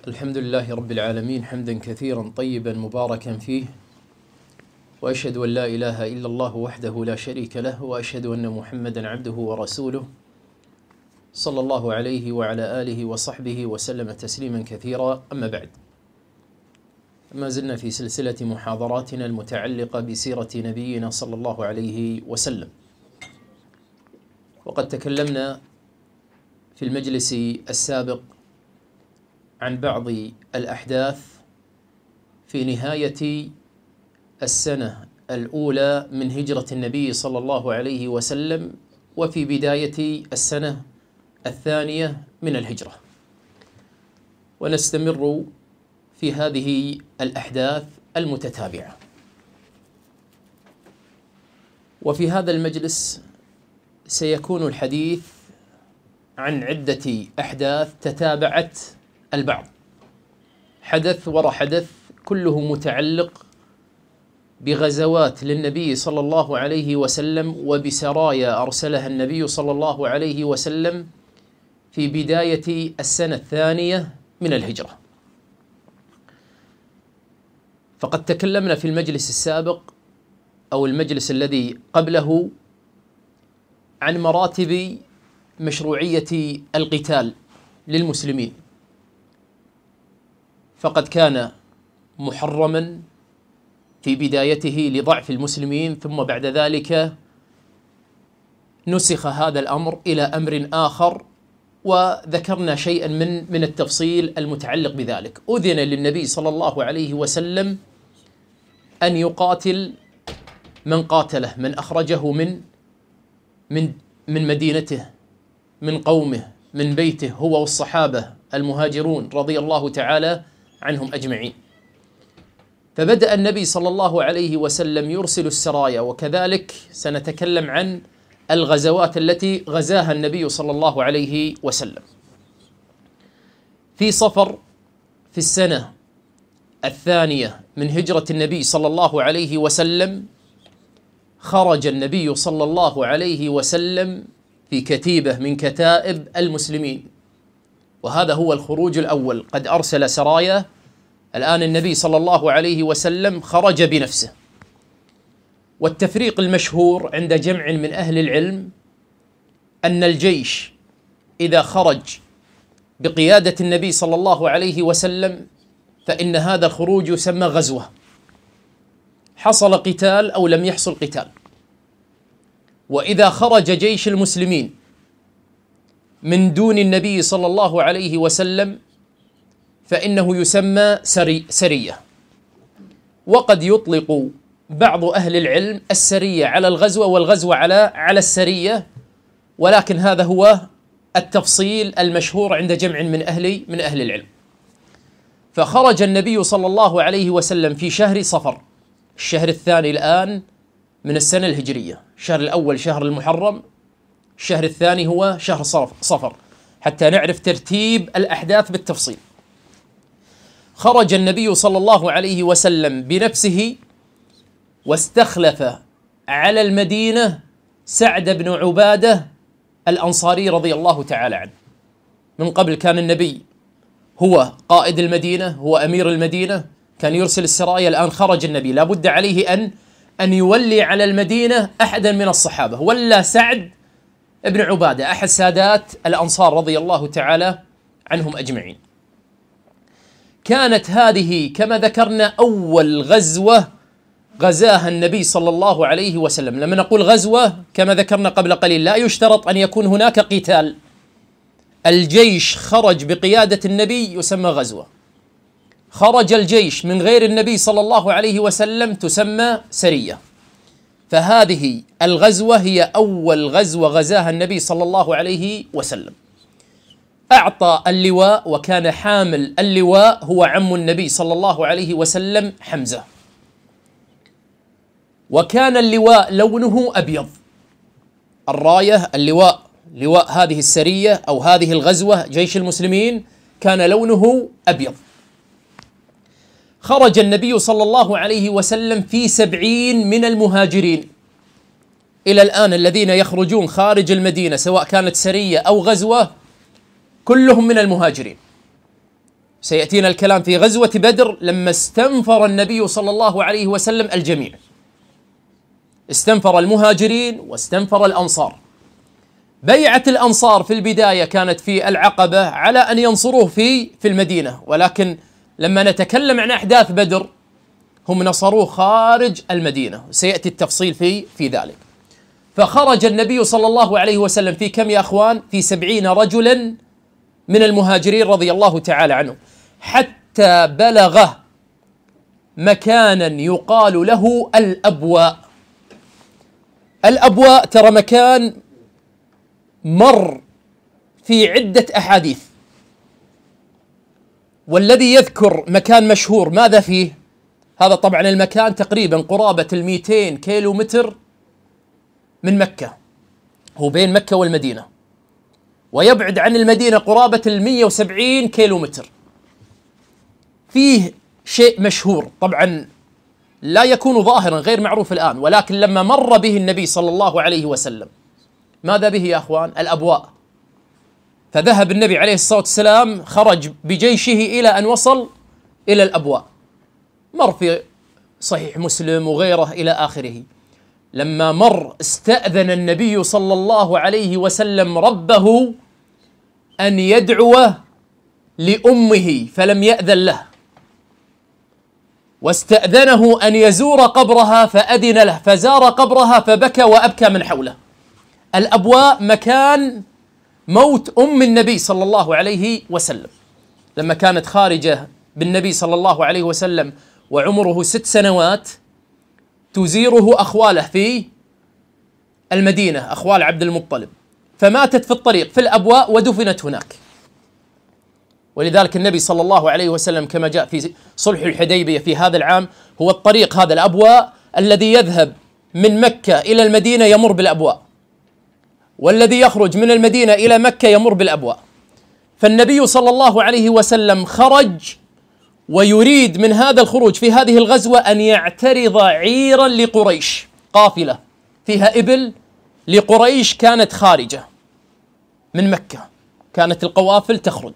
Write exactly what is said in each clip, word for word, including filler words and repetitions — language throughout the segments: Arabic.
الحمد لله رب العالمين حمدا كثيرا طيبا مباركا فيه، وأشهد أن لا إله إلا الله وحده لا شريك له، وأشهد أن محمدا عبده ورسوله صلى الله عليه وعلى آله وصحبه وسلم تسليما كثيرا. أما بعد، ما زلنا في سلسلة محاضراتنا المتعلقة بسيرة نبينا صلى الله عليه وسلم، وقد تكلمنا في المجلس السابق عن بعض الأحداث في نهاية السنة الأولى من هجرة النبي صلى الله عليه وسلم وفي بداية السنة الثانية من الهجرة، ونستمر في هذه الأحداث المتتابعة. وفي هذا المجلس سيكون الحديث عن عدة أحداث تتابعت البعض، حدث وراء حدث، كله متعلق بغزوات للنبي صلى الله عليه وسلم وبسرايا أرسلها النبي صلى الله عليه وسلم في بداية السنة الثانية من الهجرة. فقد تكلمنا في المجلس السابق أو المجلس الذي قبله عن مراتب مشروعية القتال للمسلمين، فقد كان محرما في بدايته لضعف المسلمين، ثم بعد ذلك نسخ هذا الأمر إلى أمر آخر، وذكرنا شيئا من من التفصيل المتعلق بذلك. أذن للنبي صلى الله عليه وسلم أن يقاتل من قاتله، من أخرجه من من من مدينته، من قومه، من بيته، هو والصحابة المهاجرون رضي الله تعالى عنهم أجمعين. فبدأ النبي صلى الله عليه وسلم يرسل السرايا، وكذلك سنتكلم عن الغزوات التي غزاها النبي صلى الله عليه وسلم. في صفر في السنة الثانية من هجرة النبي صلى الله عليه وسلم خرج النبي صلى الله عليه وسلم في كتيبة من كتائب المسلمين، وهذا هو الخروج الأول. قد أرسل سرايا، الآن النبي صلى الله عليه وسلم خرج بنفسه. والتفريق المشهور عند جمع من أهل العلم أن الجيش إذا خرج بقيادة النبي صلى الله عليه وسلم فإن هذا الخروج يسمى غزوة، حصل قتال أو لم يحصل قتال. وإذا خرج جيش المسلمين من دون النبي صلى الله عليه وسلم فإنه يسمى سري سرية. وقد يطلق بعض أهل العلم السرية على الغزوة والغزوة على على السرية، ولكن هذا هو التفصيل المشهور عند جمع من أهل من أهل العلم. فخرج النبي صلى الله عليه وسلم في شهر صفر، الشهر الثاني الآن من السنة الهجرية. الشهر الأول شهر المحرم، الشهر الثاني هو شهر صفر، حتى نعرف ترتيب الأحداث بالتفصيل. خرج النبي صلى الله عليه وسلم بنفسه، واستخلف على المدينة سعد بن عبادة الأنصاري رضي الله تعالى عنه. من قبل كان النبي هو قائد المدينة، هو أمير المدينة، كان يرسل السرايا. الآن خرج النبي، لا بد عليه أن أن يولي على المدينة أحدا من الصحابة. ولا سعد بن عبادة أحد سادات الأنصار رضي الله تعالى عنهم أجمعين. كانت هذه كما ذكرنا أول غزوة غزاها النبي صلى الله عليه وسلم. لما نقول غزوة كما ذكرنا قبل قليل لا يشترط أن يكون هناك قتال، الجيش خرج بقيادة النبي يسمى غزوة، خرج الجيش من غير النبي صلى الله عليه وسلم تسمى سرية. فهذه الغزوة هي أول غزوة غزاها النبي صلى الله عليه وسلم. أعطى اللواء، وكان حامل اللواء هو عم النبي صلى الله عليه وسلم حمزة، وكان اللواء لونه أبيض. الراية اللواء لواء هذه السرية أو هذه الغزوة جيش المسلمين كان لونه أبيض. خرج النبي صلى الله عليه وسلم في سبعين من المهاجرين. إلى الآن الذين يخرجون خارج المدينة سواء كانت سرية أو غزوة كلهم من المهاجرين. سيأتينا الكلام في غزوة بدر لما استنفر النبي صلى الله عليه وسلم الجميع، استنفر المهاجرين واستنفر الأنصار. بيعة الأنصار في البداية كانت في العقبة على أن ينصروه في في المدينة، ولكن لما نتكلم عن أحداث بدر هم نصروه خارج المدينة، سيأتي التفصيل في في ذلك. فخرج النبي صلى الله عليه وسلم في كم يا أخوان؟ في سبعين رجلا من المهاجرين رضي الله تعالى عنهم، حتى بلغ مكانا يقال له الأبواء. الأبواء ترى مكان مر في عدة أحاديث، والذي يذكر مكان مشهور ماذا فيه؟ هذا طبعا المكان تقريبا قرابة المئتين كيلو متر من مكة، هو بين مكة والمدينة، ويبعد عن المدينة قرابة المئة وسبعين كيلو متر. فيه شيء مشهور طبعا لا يكون ظاهرا غير معروف الآن، ولكن لما مر به النبي صلى الله عليه وسلم ماذا به يا أخوان؟ الأبواء. فذهب النبي عليه الصلاة والسلام، خرج بجيشه إلى أن وصل إلى الأبواء، مر في صحيح مسلم وغيره إلى آخره. لما مر استأذن النبي صلى الله عليه وسلم ربه أن يدعو لأمه فلم يأذن له، واستأذنه أن يزور قبرها فأذن له، فزار قبرها فبكى وأبكى من حوله. الأبواء مكان موت أم النبي صلى الله عليه وسلم، لما كانت خارجة بالنبي صلى الله عليه وسلم وعمره ست سنوات تزيره أخواله في المدينة، أخوال عبد المطلب، فماتت في الطريق في الأبواء ودفنت هناك. ولذلك النبي صلى الله عليه وسلم كما جاء في صلح الحديبية في هذا العام، هو الطريق هذا الأبواء الذي يذهب من مكة إلى المدينة يمر بالأبواء، والذي يخرج من المدينة إلى مكة يمر بالأبواء. فالنبي صلى الله عليه وسلم خرج ويريد من هذا الخروج في هذه الغزوة أن يعترض عيرا لقريش، قافلة فيها إبل لقريش كانت خارجة من مكة، كانت القوافل تخرج.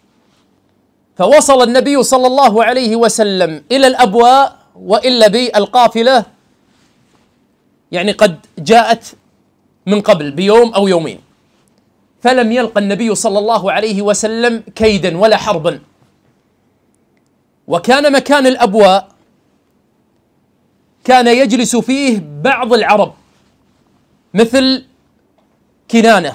فوصل النبي صلى الله عليه وسلم إلى الأبواء، وإلا بالقافلة يعني قد جاءت من قبل بيوم أو يومين، فلم يلقى النبي صلى الله عليه وسلم كيدا ولا حربا. وكان مكان الأبواء كان يجلس فيه بعض العرب مثل كنانة،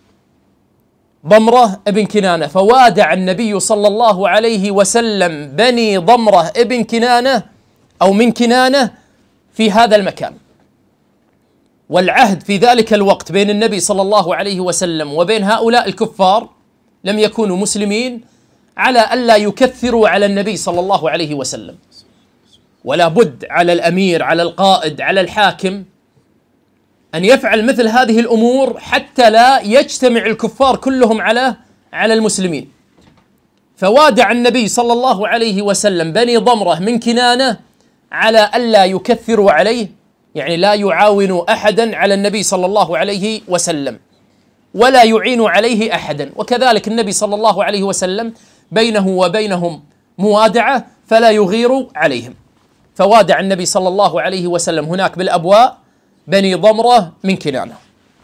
ضمرة ابن كنانة، فوادع النبي صلى الله عليه وسلم بني ضمرة ابن كنانة أو من كنانة في هذا المكان. والعهد في ذلك الوقت بين النبي صلى الله عليه وسلم وبين هؤلاء الكفار لم يكونوا مسلمين على ألا يكثروا على النبي صلى الله عليه وسلم، ولا بد على الأمير على القائد على الحاكم أن يفعل مثل هذه الأمور حتى لا يجتمع الكفار كلهم على على المسلمين. فوادع النبي صلى الله عليه وسلم بني ضمرة من كنانة على ألا يكثروا عليه، يعني لا يعاونوا أحدا على النبي صلى الله عليه وسلم ولا يعينوا عليه أحدا. وكذلك النبي صلى الله عليه وسلم بينه وبينهم موادعة فلا يغيروا عليهم. فوادع النبي صلى الله عليه وسلم هناك بالأبواء بني ضمرة من كنانة.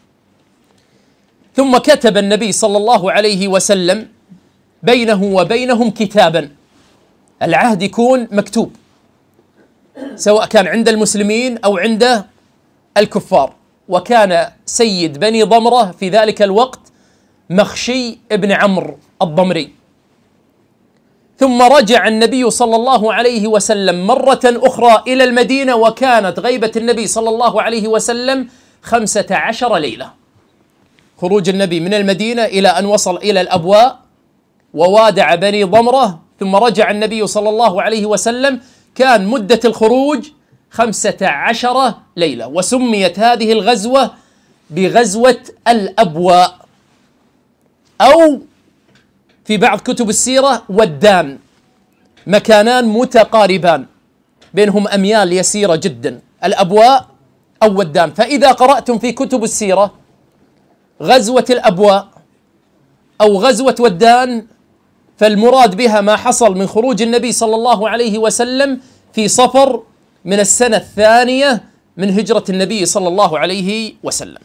ثم كتب النبي صلى الله عليه وسلم بينه وبينهم كتابا، العهد يكون مكتوب سواء كان عند المسلمين أو عند الكفار. وكان سيد بني ضمرة في ذلك الوقت مخشي ابن عمرو الضمري. ثم رجع النبي صلى الله عليه وسلم مرة أخرى إلى المدينة، وكانت غيبة النبي صلى الله عليه وسلم خمسة عشر ليلة. خروج النبي من المدينة إلى أن وصل إلى الأبواء ووادع بني ضمرة، ثم رجع النبي صلى الله عليه وسلم، كان مدة الخروج خمسة عشر ليلة. وسميت هذه الغزوة بغزوة الأبواء، أو في بعض كتب السيرة ودان، مكانان متقاربان بينهم أميال يسيرة جدا، الأبواء أو ودان. فإذا قرأتم في كتب السيرة غزوة الأبواء أو غزوة ودان فالمراد بها ما حصل من خروج النبي صلى الله عليه وسلم في صفر من السنة الثانية من هجرة النبي صلى الله عليه وسلم.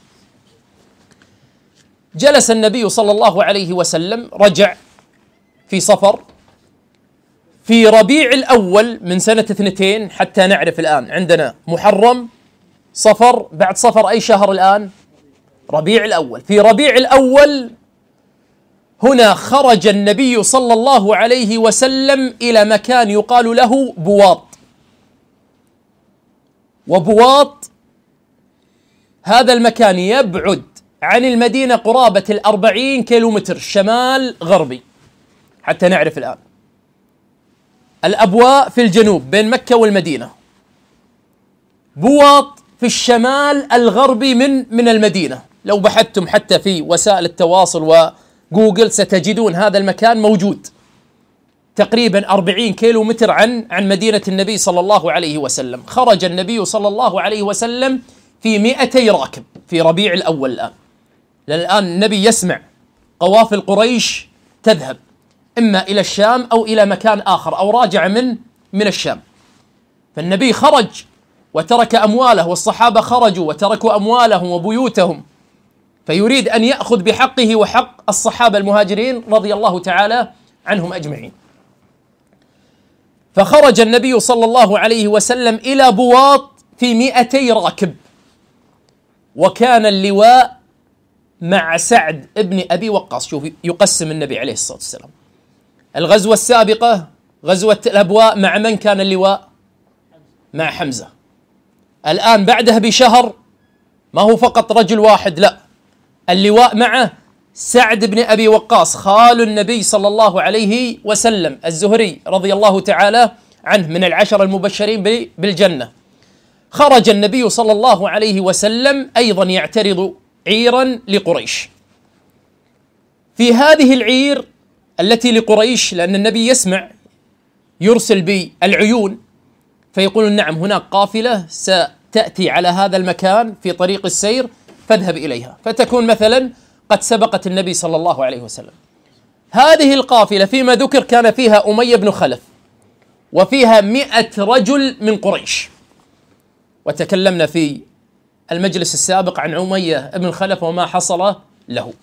جلس النبي صلى الله عليه وسلم، رجع في صفر في ربيع الأول من سنة اثنتين، حتى نعرف الآن عندنا محرم، صفر، بعد صفر أي شهر الآن؟ ربيع الأول. في ربيع الأول هنا خرج النبي صلى الله عليه وسلم إلى مكان يقال له بواط. وبواط هذا المكان يبعد عن المدينة قرابة الأربعين كيلومتر شمال غربي، حتى نعرف الآن. الأبواء في الجنوب بين مكة والمدينة، بواط في الشمال الغربي من من المدينة. لو بحثتم حتى في وسائل التواصل وجوجل ستجدون هذا المكان موجود، تقريبا أربعين كيلو متر عن عن مدينة النبي صلى الله عليه وسلم. خرج النبي صلى الله عليه وسلم في مئتي راكب في ربيع الأول الآن، لأن الآن النبي يسمع قوافل قريش تذهب إما إلى الشام أو إلى مكان آخر أو راجع من من الشام. فالنبي خرج وترك أمواله، والصحابة خرجوا وتركوا أموالهم وبيوتهم، فيريد أن يأخذ بحقه وحق الصحابة المهاجرين رضي الله تعالى عنهم أجمعين. فخرج النبي صلى الله عليه وسلم إلى بواط في مئتي راكب، وكان اللواء مع سعد ابن أبي وقاص. شوف يقسم النبي عليه الصلاة والسلام الغزوة السابقة، غزوة الأبواء، مع من كان اللواء؟ مع حمزة. الآن بعدها بشهر ما هو فقط رجل واحد، لا، اللواء معه سعد بن أبي وقاص خال النبي صلى الله عليه وسلم الزهري رضي الله تعالى عنه من العشر المبشرين بالجنة. خرج النبي صلى الله عليه وسلم أيضا يعترض عيرا لقريش. في هذه العير التي لقريش، لأن النبي يسمع يرسل بالعيون فيقول نعم هناك قافلة ستأتي على هذا المكان في طريق السير فاذهب إليها، فتكون مثلا قد سبقت النبي صلى الله عليه وسلم. هذه القافلة فيما ذكر كان فيها أمية بن خلف وفيها مئة رجل من قريش، وتكلمنا في المجلس السابق عن أمية بن خلف وما حصل له.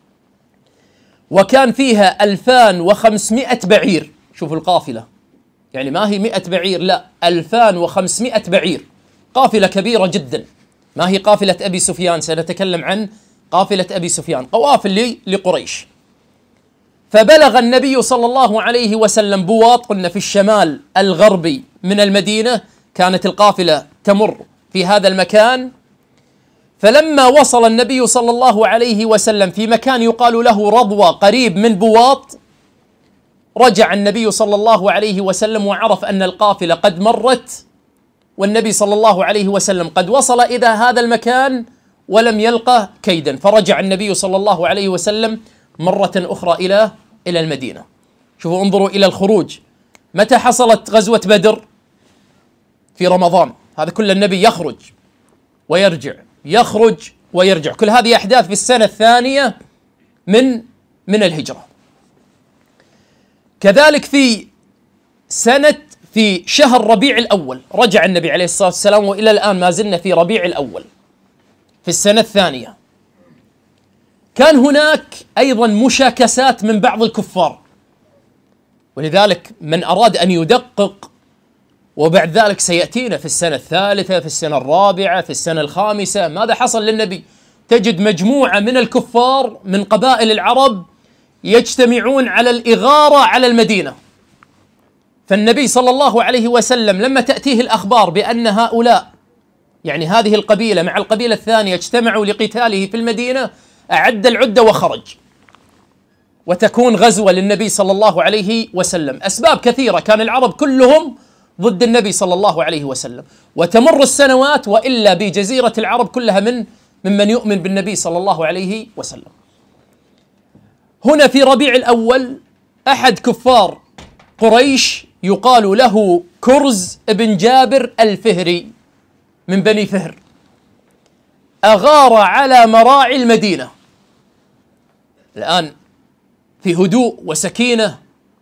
وكان فيها ألفان وخمسمائة بعير. شوفوا القافلة، يعني ما هي مئة بعير، لا، ألفان وخمسمائة بعير، قافلة كبيرة جدا. ما هي قافلة أبي سفيان، سنتكلم عن قافلة أبي سفيان، قوافل لقريش. فبلغ النبي صلى الله عليه وسلم بواط، قلنا في الشمال الغربي من المدينة، كانت القافلة تمر في هذا المكان. فلما وصل النبي صلى الله عليه وسلم في مكان يقال له رضوى قريب من بواط، رجع النبي صلى الله عليه وسلم وعرف أن القافلة قد مرت والنبي صلى الله عليه وسلم قد وصل إلى هذا المكان ولم يلقى كيدا، فرجع النبي صلى الله عليه وسلم مرة أخرى إلى إلى المدينة. شوفوا انظروا إلى الخروج. متى حصلت غزوة بدر؟ في رمضان. هذا كل النبي يخرج ويرجع، يخرج ويرجع، كل هذه أحداث في السنة الثانية من من الهجرة. كذلك في سنة في شهر ربيع الأول رجع النبي عليه الصلاة والسلام، وإلى الآن ما زلنا في ربيع الأول في السنة الثانية. كان هناك أيضا مشاكسات من بعض الكفار، ولذلك من أراد أن يدقق، وبعد ذلك سيأتينا في السنة الثالثة، في السنة الرابعة، في السنة الخامسة، ماذا حصل للنبي؟ تجد مجموعة من الكفار من قبائل العرب يجتمعون على الإغارة على المدينة. فالنبي صلى الله عليه وسلم لما تأتيه الأخبار بأن هؤلاء، يعني هذه القبيلة مع القبيلة الثانية، اجتمعوا لقتاله في المدينة، أعد العدة وخرج، وتكون غزوة للنبي صلى الله عليه وسلم. أسباب كثيرة، كان العرب كلهم ضد النبي صلى الله عليه وسلم، وتمر السنوات وإلا بجزيرة العرب كلها من ممن يؤمن بالنبي صلى الله عليه وسلم. هنا في ربيع الأول أحد كفار قريش يقال له كرز بن جابر الفهري من بني فهر، أغار على مراعي المدينة. الآن في هدوء وسكينة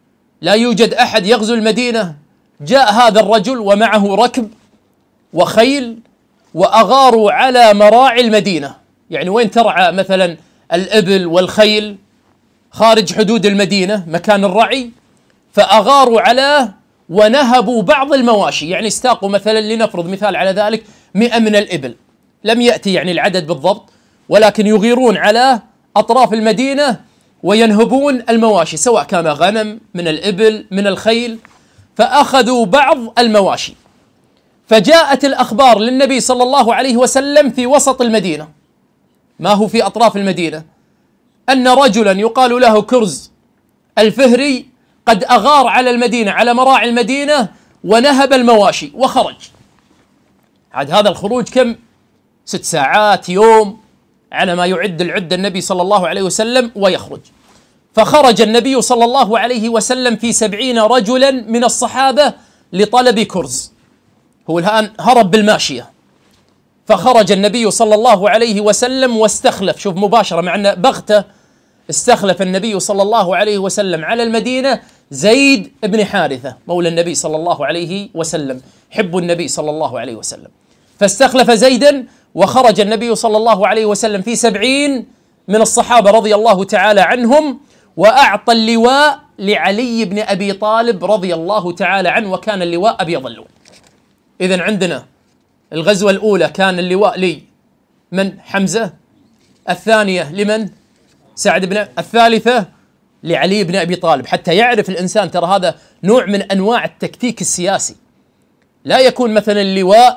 لا يوجد أحد يغزو المدينة. جاء هذا الرجل ومعه ركب وخيل وأغاروا على مراعي المدينة، يعني وين ترعى مثلا الإبل والخيل خارج حدود المدينة مكان الرعي، فأغاروا على ونهبوا بعض المواشي، يعني استاقوا مثلا لنفرض مثال على ذلك مئة من الإبل، لم يأتي يعني العدد بالضبط، ولكن يغيرون على أطراف المدينة وينهبون المواشي سواء كان غنم من الإبل من الخيل، فأخذوا بعض المواشي. فجاءت الأخبار للنبي صلى الله عليه وسلم في وسط المدينة، ما هو في أطراف المدينة، أن رجلا يقال له كرز الفهري قد أغار على المدينة على مراعي المدينة ونهب المواشي وخرج. عاد هذا الخروج كم؟ ست ساعات يوم على ما يعد العدة النبي صلى الله عليه وسلم ويخرج. فخرج النبي صلى الله عليه وسلم في سبعين رجلا من الصحابة لطلب كرز، هو الآن هرب بالماشية. فخرج النبي صلى الله عليه وسلم واستخلف، شوف مباشرة مع أنه بغتة، استخلف النبي صلى الله عليه وسلم على المدينة زيد بن حارثة مولى النبي صلى الله عليه وسلم، حب النبي صلى الله عليه وسلم، فاستخلف زيدا وخرج النبي صلى الله عليه وسلم في سبعين من الصحابة رضي الله تعالى عنهم، وأعطى اللواء لعلي بن أبي طالب رضي الله تعالى عنه، وكان اللواء أبيض اللون. إذن عندنا الغزوة الأولى كان اللواء لي من حمزة، الثانية لمن سعد بن، الثالثة لعلي بن أبي طالب، حتى يعرف الإنسان ترى هذا نوع من أنواع التكتيك السياسي، لا يكون مثلا اللواء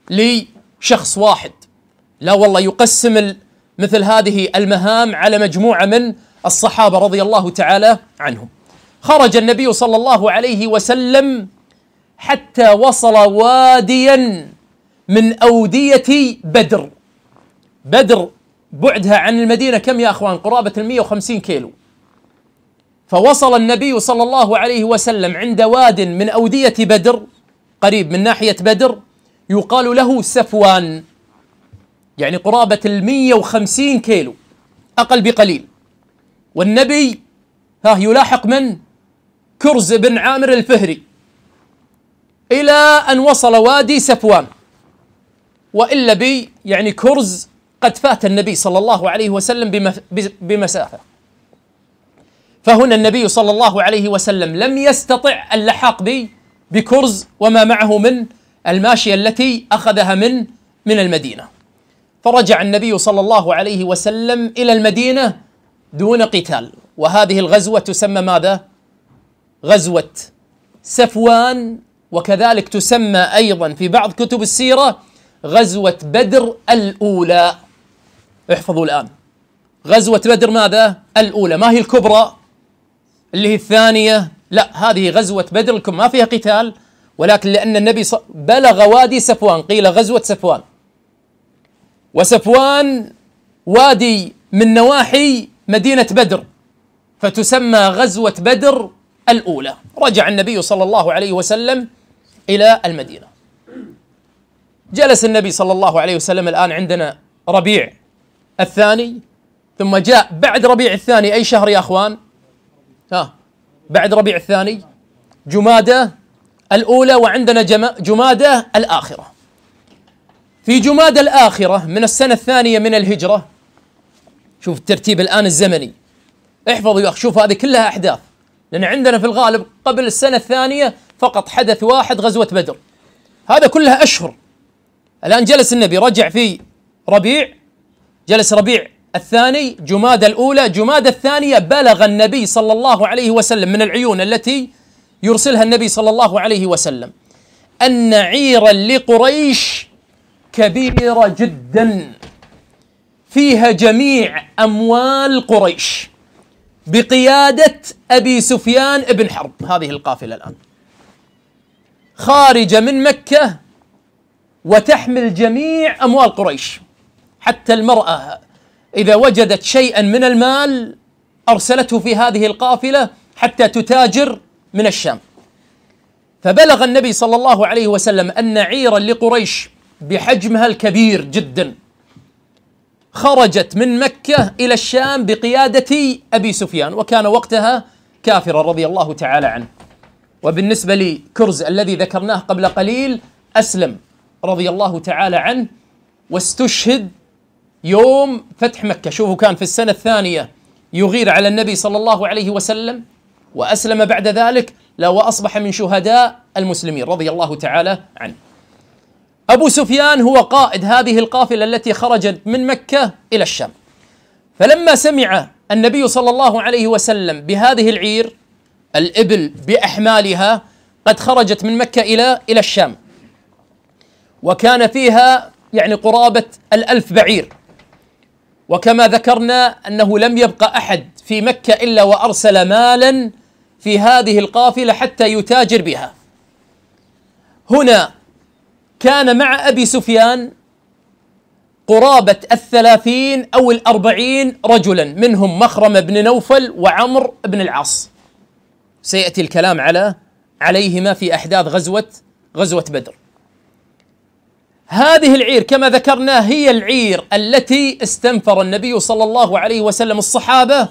لشخص واحد، لا والله يقسم مثل هذه المهام على مجموعة من الصحابة رضي الله تعالى عنهم. خرج النبي صلى الله عليه وسلم حتى وصل واديا من أودية بدر. بدر بعدها عن المدينة كم يا أخوان؟ قرابة المئة وخمسين كيلو. فوصل النبي صلى الله عليه وسلم عند واد من أودية بدر قريب من ناحية بدر يقال له سفوان، يعني قرابة المئة وخمسين كيلو أقل بقليل. والنبي ها يلاحق من؟ كرز بن عامر الفهري، إلى أن وصل وادي سفوان، وإلا بي يعني كرز قد فات النبي صلى الله عليه وسلم بمسافة. فهنا النبي صلى الله عليه وسلم لم يستطع اللحاق بي بكرز وما معه من الماشية التي أخذها من من المدينة. فرجع النبي صلى الله عليه وسلم إلى المدينة دون قتال. وهذه الغزوة تسمى ماذا؟ غزوة سفوان، وكذلك تسمى أيضا في بعض كتب السيرة غزوة بدر الأولى. احفظوا الآن، غزوة بدر ماذا؟ الأولى، ما هي الكبرى اللي هي الثانية، لا، هذه غزوة بدر الكبرى ما فيها قتال، ولكن لأن النبي بلغ وادي سفوان قيل غزوة سفوان. وسفوان وادي من نواحي مدينة بدر، فتسمى غزوة بدر الأولى. رجع النبي صلى الله عليه وسلم إلى المدينة. جلس النبي صلى الله عليه وسلم، الآن عندنا ربيع الثاني، ثم جاء بعد ربيع الثاني أي شهر يا أخوان؟ ها بعد ربيع الثاني جمادة الأولى، وعندنا جمادة الآخرة. في جمادة الآخرة من السنة الثانية من الهجرة، شوف الترتيب الآن الزمني، احفظوا يا أخي، شوف هذه كلها أحداث، لأن عندنا في الغالب قبل السنة الثانية فقط حدث واحد غزوة بدر، هذا كلها أشهر. الآن جلس النبي، رجع في ربيع، جلس ربيع الثاني، جمادة الأولى، جمادة الثانية، بلغ النبي صلى الله عليه وسلم من العيون التي يرسلها النبي صلى الله عليه وسلم أن عيرا لقريش كبيرة جدا فيها جميع أموال قريش بقيادة أبي سفيان بن حرب. هذه القافلة الآن خارجة من مكة وتحمل جميع أموال قريش، حتى المرأة إذا وجدت شيئا من المال أرسلته في هذه القافلة حتى تتاجر من الشام. فبلغ النبي صلى الله عليه وسلم أن عيرا لقريش بحجمها الكبير جدا خرجت من مكة إلى الشام بقيادة أبي سفيان، وكان وقتها كافرا رضي الله تعالى عنه. وبالنسبة لكرز الذي ذكرناه قبل قليل أسلم رضي الله تعالى عنه واستشهد يوم فتح مكة. شوفوا كان في السنة الثانية يغير على النبي صلى الله عليه وسلم، وأسلم بعد ذلك لا وأصبح من شهداء المسلمين رضي الله تعالى عنه. أبو سفيان هو قائد هذه القافلة التي خرجت من مكة إلى الشام. فلما سمع النبي صلى الله عليه وسلم بهذه العير الإبل بأحمالها قد خرجت من مكة إلى إلى الشام، وكان فيها يعني قرابة الألف بعير، وكما ذكرنا أنه لم يبقى أحد في مكة إلا وأرسل مالا في هذه القافلة حتى يتاجر بها. هنا كان مع أبي سفيان قرابة الثلاثين أو الأربعين رجلا، منهم مخرم بن نوفل وعمر بن العاص، سيأتي الكلام على عليهما في أحداث غزوة غزوة بدر. هذه العير كما ذكرنا هي العير التي استنفر النبي صلى الله عليه وسلم الصحابة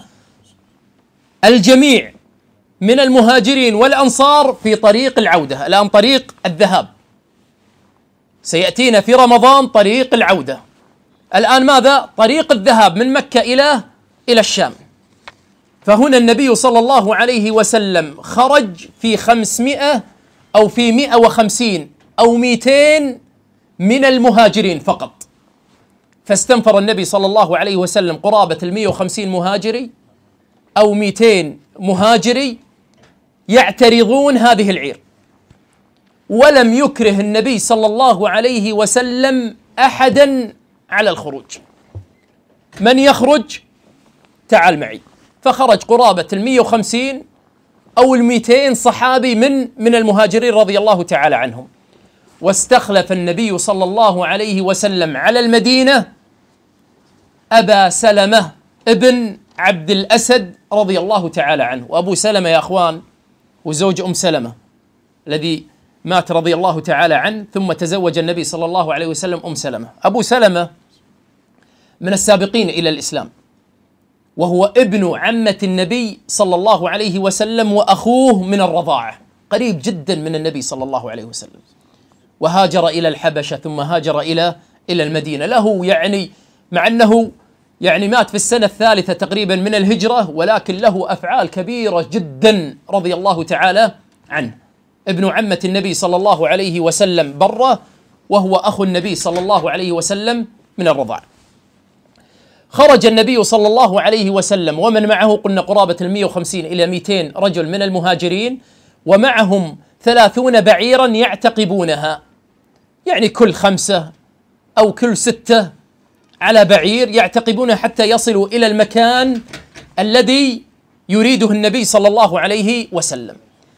الجميع من المهاجرين والأنصار في طريق العودة. الآن طريق الذهاب، سيأتينا في رمضان طريق العودة، الآن ماذا؟ طريق الذهاب من مكة إلى إلى الشام. فهنا النبي صلى الله عليه وسلم خرج في خمسمائة أو في مئة وخمسين أو مئتين من المهاجرين فقط، فاستنفر النبي صلى الله عليه وسلم قرابة المئة وخمسين مهاجري أو مئتين مهاجري يعترضون هذه العير، ولم يكره النبي صلى الله عليه وسلم أحدا على الخروج. من يخرج؟ تعال معي. فخرج قرابة المئة وخمسين أو المئتين صحابي من من المهاجرين رضي الله تعالى عنهم، واستخلف النبي صلى الله عليه وسلم على المدينة أبا سلمة ابن عبد الأسد رضي الله تعالى عنه. وأبو سلمة يا أخوان وزوج أم سلمة الذي مات رضي الله تعالى عنه، ثم تزوج النبي صلى الله عليه وسلم أم سلمة. أبو سلمة من السابقين إلى الإسلام، وهو ابن عمة النبي صلى الله عليه وسلم وأخوه من الرضاعة، قريب جدا من النبي صلى الله عليه وسلم، وهاجر إلى الحبشة ثم هاجر إلى إلى المدينة. له يعني مع أنه يعني مات في السنة الثالثة تقريبا من الهجرة، ولكن له أفعال كبيرة جدا رضي الله تعالى عنه. ابن عمة النبي صلى الله عليه وسلم بره، وهو أخو النبي صلى الله عليه وسلم من الرضاعة. خرج النبي صلى الله عليه وسلم ومن معه قلنا قرابة المئة وخمسين إلى مئتين رجل من المهاجرين، ومعهم ثلاثون بعيرا يعتقبونها، يعني كل خمسة أو كل ستة على بعير يعتقبونها حتى يصلوا إلى المكان الذي يريده النبي صلى الله عليه وسلم،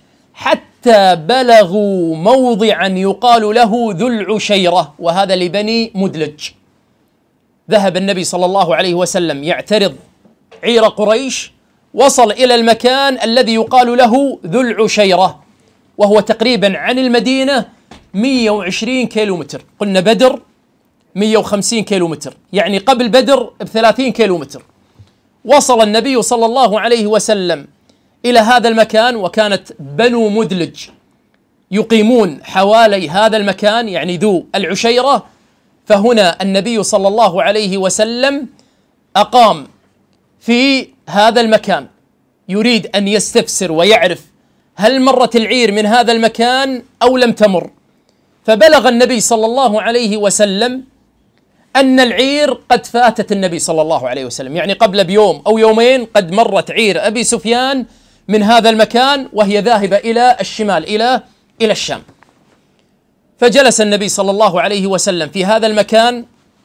حتى بلغوا موضعا يقال له ذو العشيرة، وهذا لبني مدلج. ذهب النبي صلى الله عليه وسلم يعترض عير قريش، وصل إلى المكان الذي يقال له ذو العشيرة، وهو تقريبا عن المدينة مئة وعشرين كيلو متر. قلنا بدر مئة وخمسين كيلو متر، يعني قبل بدر بثلاثين كيلو متر. وصل النبي صلى الله عليه وسلم إلى هذا المكان، وكانت بنو مدلج يقيمون حوالي هذا المكان يعني ذو العشيرة. فهنا النبي صلى الله عليه وسلم أقام في هذا المكان، يريد أن يستفسر ويعرف هل مرت العير من هذا المكان أو لم تمر. فبلغ النبي صلى الله عليه وسلم أن العير قد فاتت النبي صلى الله عليه وسلم، يعني قبل بيوم أو يومين قد مرت عير أبي سفيان من هذا المكان وهي ذاهبة إلى الشمال إلى إلى الشام. فجلس النبي صلى الله عليه وسلم في هذا المكان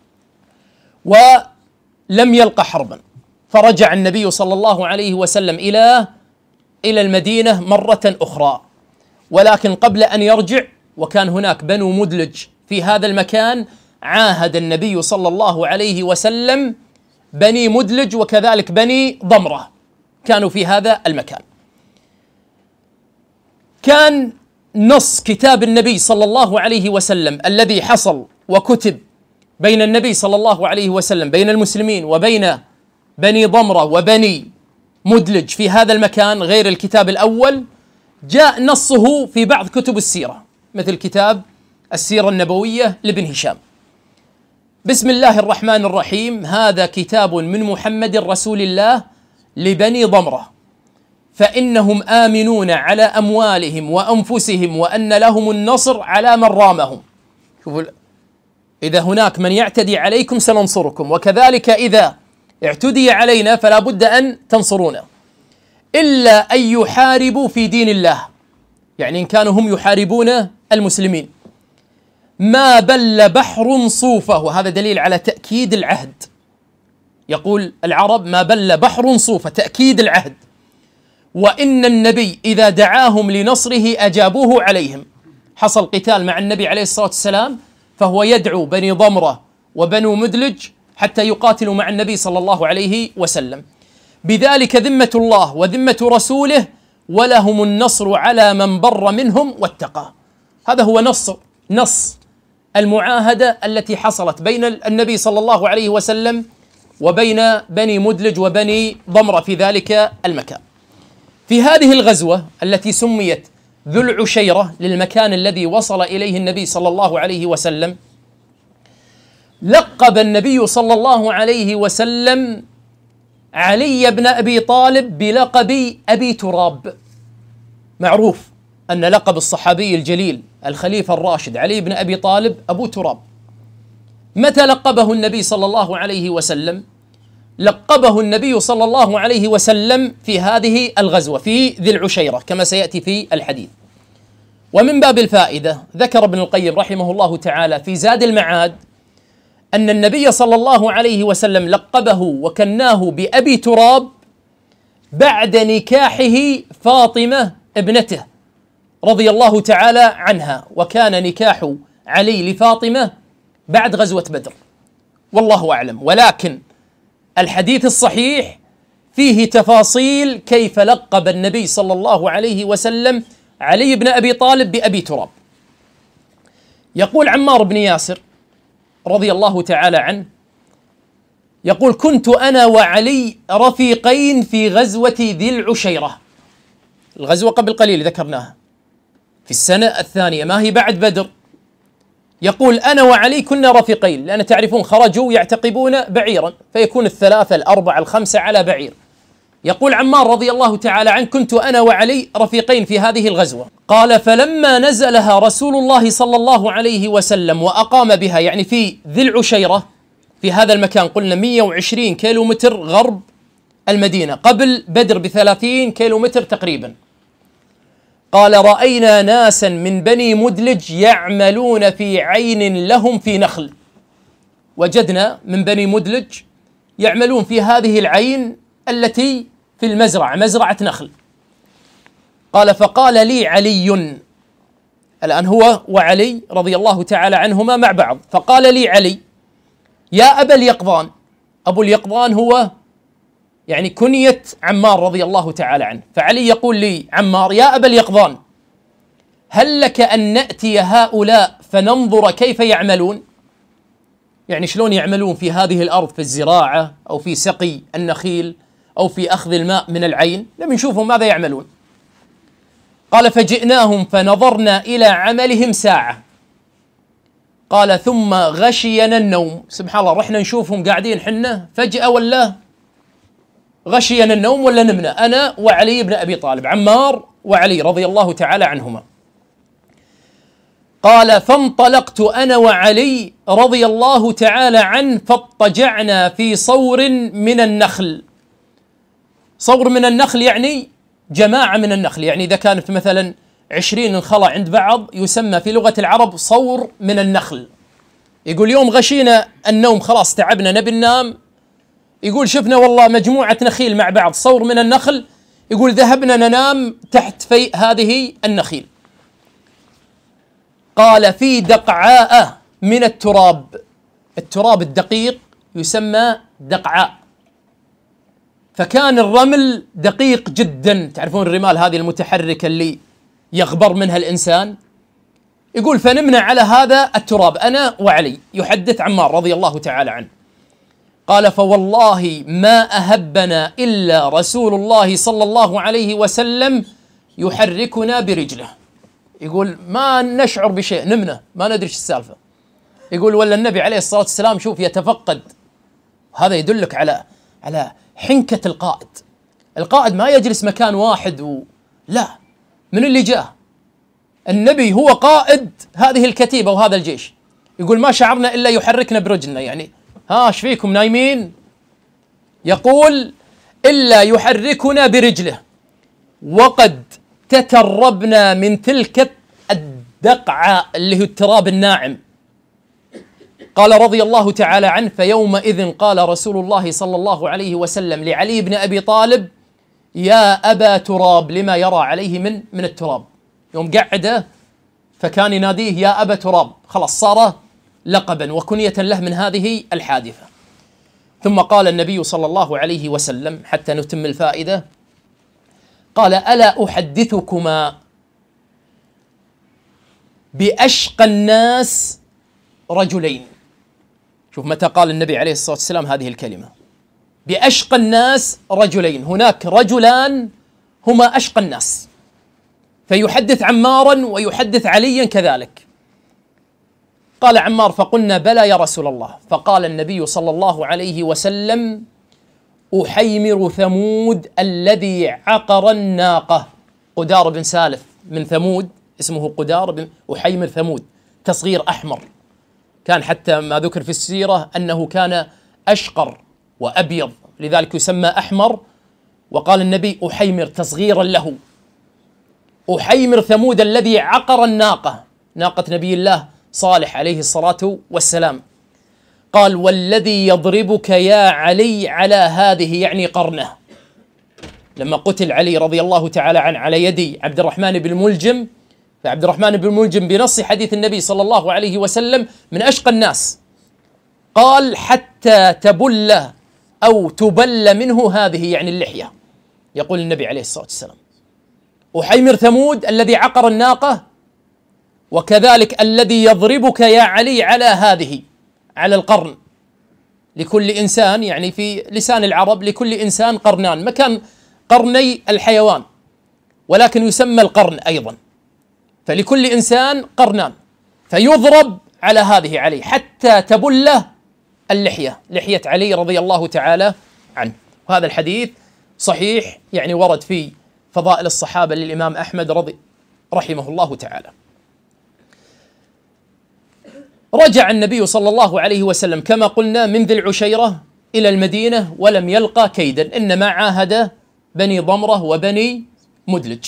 ولم يلقى حربا، فرجع النبي صلى الله عليه وسلم إلى إلى المدينة مرة أخرى. ولكن قبل أن يرجع، وكان هناك بنو مدلج في هذا المكان، عاهد النبي صلى الله عليه وسلم بني مدلج وكذلك بني ضمرة، كانوا في هذا المكان. كان نص كتاب النبي صلى الله عليه وسلم الذي حصل وكتب بين النبي صلى الله عليه وسلم بين المسلمين وبين بني ضمرة وبني مدلج في هذا المكان غير الكتاب الأول جاء نصه في بعض كتب السيرة مثل كتاب السيرة النبوية لابن هشام. بسم الله الرحمن الرحيم: هذا كتاب من محمد رسول الله لبني ضمرة فإنهم آمنون على أموالهم وأنفسهم وأن لهم النصر على من رامهم. شوفوا، إذا هناك من يعتدي عليكم سننصركم، وكذلك إذا اعتدي علينا فلا بد أن تنصرونا، إلا أن يحاربوا في دين الله، يعني إن كانوا هم يحاربون المسلمين. ما بل بحر صوفه، وهذا دليل على تأكيد العهد. يقول العرب: ما بل بحر صوفه، تأكيد العهد. وإن النبي إذا دعاهم لنصره أجابوه عليهم. حصل قتال مع النبي عليه الصلاة والسلام، فهو يدعو بني ضمرة وبنو مدلج حتى يقاتلوا مع النبي صلى الله عليه وسلم. بذلك ذمة الله وذمة رسوله، ولهم النصر على من بر منهم واتقى. هذا هو نص نص المعاهدة التي حصلت بين النبي صلى الله عليه وسلم وبين بني مدلج وبني ضمرة في ذلك المكان. في هذه الغزوة التي سميت ذو العشيرة للمكان الذي وصل إليه النبي صلى الله عليه وسلم، لقب النبي صلى الله عليه وسلم علي بن أبي طالب بلقب أبي تراب. معروف أن لقب الصحابي الجليل الخليفة الراشد علي بن أبي طالب أبو تراب. متى لقبه النبي صلى الله عليه وسلم؟ لقبه النبي صلى الله عليه وسلم في هذه الغزوة في ذي العشيرة كما سيأتي في الحديث. ومن باب الفائدة ذكر ابن القيم رحمه الله تعالى في زاد المعاد أن النبي صلى الله عليه وسلم لقبه وكناه بأبي تراب بعد نكاحه فاطمة ابنته رضي الله تعالى عنها، وكان نكاح علي لفاطمة بعد غزوة بدر، والله أعلم. ولكن الحديث الصحيح فيه تفاصيل كيف لقب النبي صلى الله عليه وسلم علي بن أبي طالب بأبي تراب. يقول عمار بن ياسر رضي الله تعالى عنه، يقول: كنت أنا وعلي رفيقين في غزوة ذي العشيرة. الغزوة قبل قليل ذكرناها في السنة الثانية، ما هي بعد بدر. يقول: أنا وعلي كنا رفيقين، لأن تعرفون خرجوا يعتقبون بعيرا فيكون الثلاثة الأربعة الخمسة على بعير. يقول عمار رضي الله تعالى عنه: كنت أنا وعلي رفيقين في هذه الغزوة. قال: فلما نزلها رسول الله صلى الله عليه وسلم وأقام بها، يعني في ذي العشيرة في هذا المكان، قلنا مئة وعشرين كيلو متر غرب المدينة، قبل بدر بثلاثين كيلو متر تقريبا. قال: رأينا ناسا من بني مدلج يعملون في عين لهم في نخل. وجدنا من بني مدلج يعملون في هذه العين التي في المزرعة، مزرعة نخل. قال: فقال لي علي، الآن هو وعلي رضي الله تعالى عنهما مع بعض، فقال لي علي: يا أبا اليقظان. أبو اليقظان هو يعني كنية عمار رضي الله تعالى عنه، فعلي يقول لي عمار: يا أبا اليقظان، هل لك أن نأتي هؤلاء فننظر كيف يعملون؟ يعني شلون يعملون في هذه الأرض في الزراعة أو في سقي النخيل أو في أخذ الماء من العين، نبي نشوفهم ماذا يعملون. قال: فجئناهم فنظرنا إلى عملهم ساعة. قال: ثم غشينا النوم. سبحان الله، رحنا نشوفهم قاعدين حنا، فجأة ولا غشينا النوم ولا نمنا، أنا وعلي بن أبي طالب، عمار وعلي رضي الله تعالى عنهما. قال: فانطلقت أنا وعلي رضي الله تعالى عنه فاضطجعنا في صور من النخل. صور من النخل يعني جماعة من النخل، يعني إذا كانت مثلا عشرين انخلة عند بعض يسمى في لغة العرب صور من النخل. يقول: يوم غشينا النوم، خلاص تعبنا نبي ننام، يقول شفنا والله مجموعة نخيل مع بعض، صور من النخل، يقول ذهبنا ننام تحت في هذه النخيل. قال: في دقعاء من التراب، التراب الدقيق يسمى دقعاء، فكان الرمل دقيق جدا، تعرفون الرمال هذه المتحركة اللي يغبر منها الإنسان. يقول: فنمنا على هذا التراب أنا وعلي، يحدث عمار رضي الله تعالى عنه. قال فوالله ما أهبنا إلا رسول الله صلى الله عليه وسلم يحركنا برجله. يقول ما نشعر بشيء، نمنا ما ندري ايش السالفة. يقول ولا النبي عليه الصلاة والسلام شوف يتفقد. هذا يدلك على على حنكة القائد. القائد ما يجلس مكان واحد و... لا، من اللي جاء النبي هو قائد هذه الكتيبة وهذا الجيش. يقول ما شعرنا إلا يحركنا برجلنا، يعني ها ايش فيكم نايمين؟ يقول إلا يحركنا برجله وقد تتربنا من تلك الدقعة اللي هو التراب الناعم. قال رضي الله تعالى عنه فيومئذ قال رسول الله صلى الله عليه وسلم لعلي بن أبي طالب يا أبا تراب، لما يرى عليه من من التراب. يوم قعده فكان يناديه يا أبا تراب، خلاص صار لقبا وكنية له من هذه الحادثة. ثم قال النبي صلى الله عليه وسلم حتى نتم الفائدة، قال ألا أحدثكما بأشقى الناس رجلين. شوف متى قال النبي عليه الصلاة والسلام هذه الكلمة، بأشقى الناس رجلين. هناك رجلان هما أشقى الناس، فيحدث عمارا ويحدث عليا كذلك. قال عمار فقلنا بلى يا رسول الله. فقال النبي صلى الله عليه وسلم أحيمر ثمود الذي عقر الناقة. قدار بن سالف من ثمود اسمه قدار بن أحيمر ثمود، تصغير أحمر. كان حتى ما ذكر في السيرة أنه كان أشقر وأبيض، لذلك يسمى أحمر. وقال النبي أحيمر تصغيرا له، أحيمر ثمود الذي عقر الناقة، ناقة نبي الله صالح عليه الصلاة والسلام. قال والذي يضربك يا علي على هذه، يعني قرنه. لما قتل علي رضي الله تعالى عنه على يدي عبد الرحمن بن ملجم، فعبد الرحمن بن ملجم بنص حديث النبي صلى الله عليه وسلم من أشقى الناس. قال حتى تبل أو تبل منه هذه، يعني اللحية. يقول النبي عليه الصلاة والسلام أحيمر ثمود الذي عقر الناقة، وكذلك الذي يضربك يا علي على هذه، على القرن. لكل إنسان، يعني في لسان العرب لكل إنسان قرنان، مكان قرني الحيوان، ولكن يسمى القرن أيضا. فلكل إنسان قرنان، فيضرب على هذه علي حتى تبله اللحية، لحية علي رضي الله تعالى عنه. وهذا الحديث صحيح، يعني ورد في فضائل الصحابة للإمام أحمد رضي رحمه الله تعالى. رجع النبي صلى الله عليه وسلم كما قلنا من ذي العشيرة إلى المدينة ولم يلقى كيدا، إنما عاهد بني ضمرة وبني مدلج.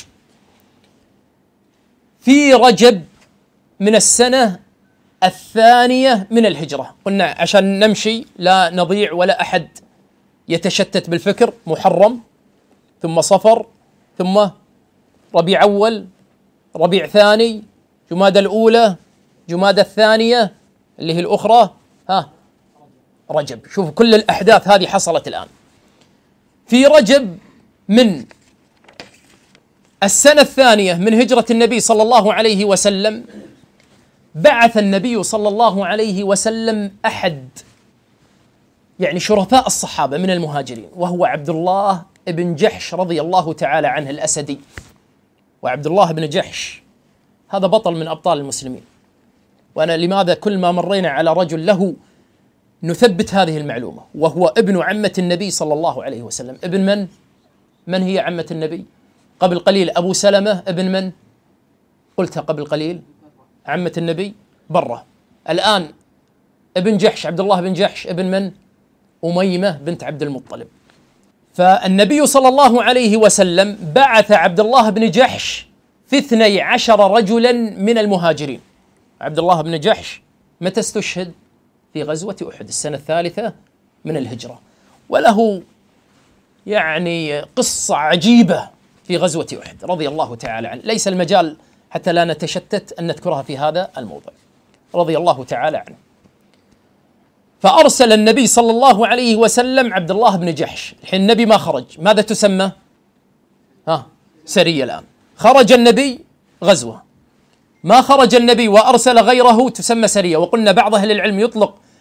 في رجب من السنة الثانية من الهجرة، قلنا عشان نمشي لا نضيع ولا أحد يتشتت بالفكر، محرم ثم صفر ثم ربيع أول ربيع ثاني جمادى الأولى جمادى الثانية اللي هي الأخرى، ها رجب. شوف كل الأحداث هذه حصلت الآن. في رجب من السنة الثانية من هجرة النبي صلى الله عليه وسلم بعث النبي صلى الله عليه وسلم أحد يعني شرفاء الصحابة من المهاجرين، وهو عبد الله بن جحش رضي الله تعالى عنه الأسدي. وعبد الله بن جحش هذا بطل من أبطال المسلمين. وأنا لماذا كل ما مرينا على رجل له نثبت هذه المعلومة، وهو ابن عمة النبي صلى الله عليه وسلم. ابن من؟ من هي عمة النبي؟ قبل قليل أبو سلمة ابن من؟ قلتها قبل قليل، عمة النبي برة. الآن ابن جحش عبد الله بن جحش ابن من؟ أميمة بنت عبد المطلب. فالنبي صلى الله عليه وسلم بعث عبد الله بن جحش في اثني عشر رجلا من المهاجرين. عبد الله بن جحش متى استشهد؟ في غزوة أحد السنة الثالثة من الهجرة، وله يعني قصة عجيبة في غزوة أحد رضي الله تعالى عنه، ليس المجال حتى لا نتشتت أن نذكرها في هذا الموضع، رضي الله تعالى عنه. فأرسل النبي صلى الله عليه وسلم عبد الله بن جحش. الحين النبي ما خرج، ماذا تسمى؟ ها سرية. الآن خرج النبي غزوة، ما خرج النبي وأرسل غيره تسمى سرية. وقلنا بعض أهل العلم يطلق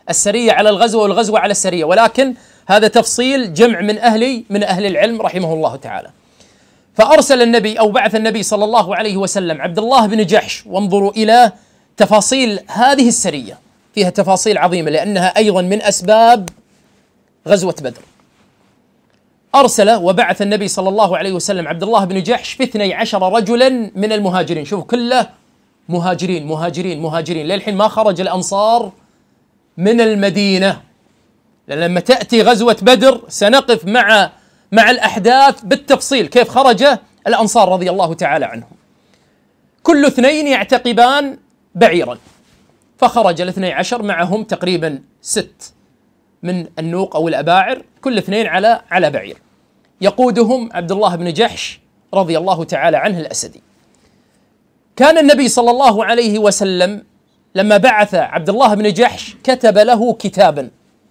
السرية على الغزوة والغزوة على السرية، ولكن هذا تفصيل جمع من أهل من أهل العلم رحمه الله تعالى. فأرسل النبي أو بعث النبي صلى الله عليه وسلم عبد الله بن جحش، وانظروا إلى تفاصيل هذه السرية، فيها تفاصيل عظيمة لأنها أيضا من أسباب غزوة بدر. أرسل وبعث النبي صلى الله عليه وسلم عبد الله بن جحش في اثني عشر رجلا من المهاجرين. شوف كله مهاجرين مهاجرين مهاجرين، للحين ما خرج الأنصار من المدينة، لأن لما تأتي غزوة بدر سنقف مع مع الأحداث بالتفصيل كيف خرج الأنصار رضي الله تعالى عنهم. كل اثنين يعتقبان بعيرا، فخرج الاثني عشر معهم تقريبا ست من النوق أو الأباعر، كل اثنين على على بعير، يقودهم عبد الله بن جحش رضي الله تعالى عنه الأسدي. كان النبي صلى الله عليه وسلم لما بعث عبد الله بن جحش كتب له كتابا،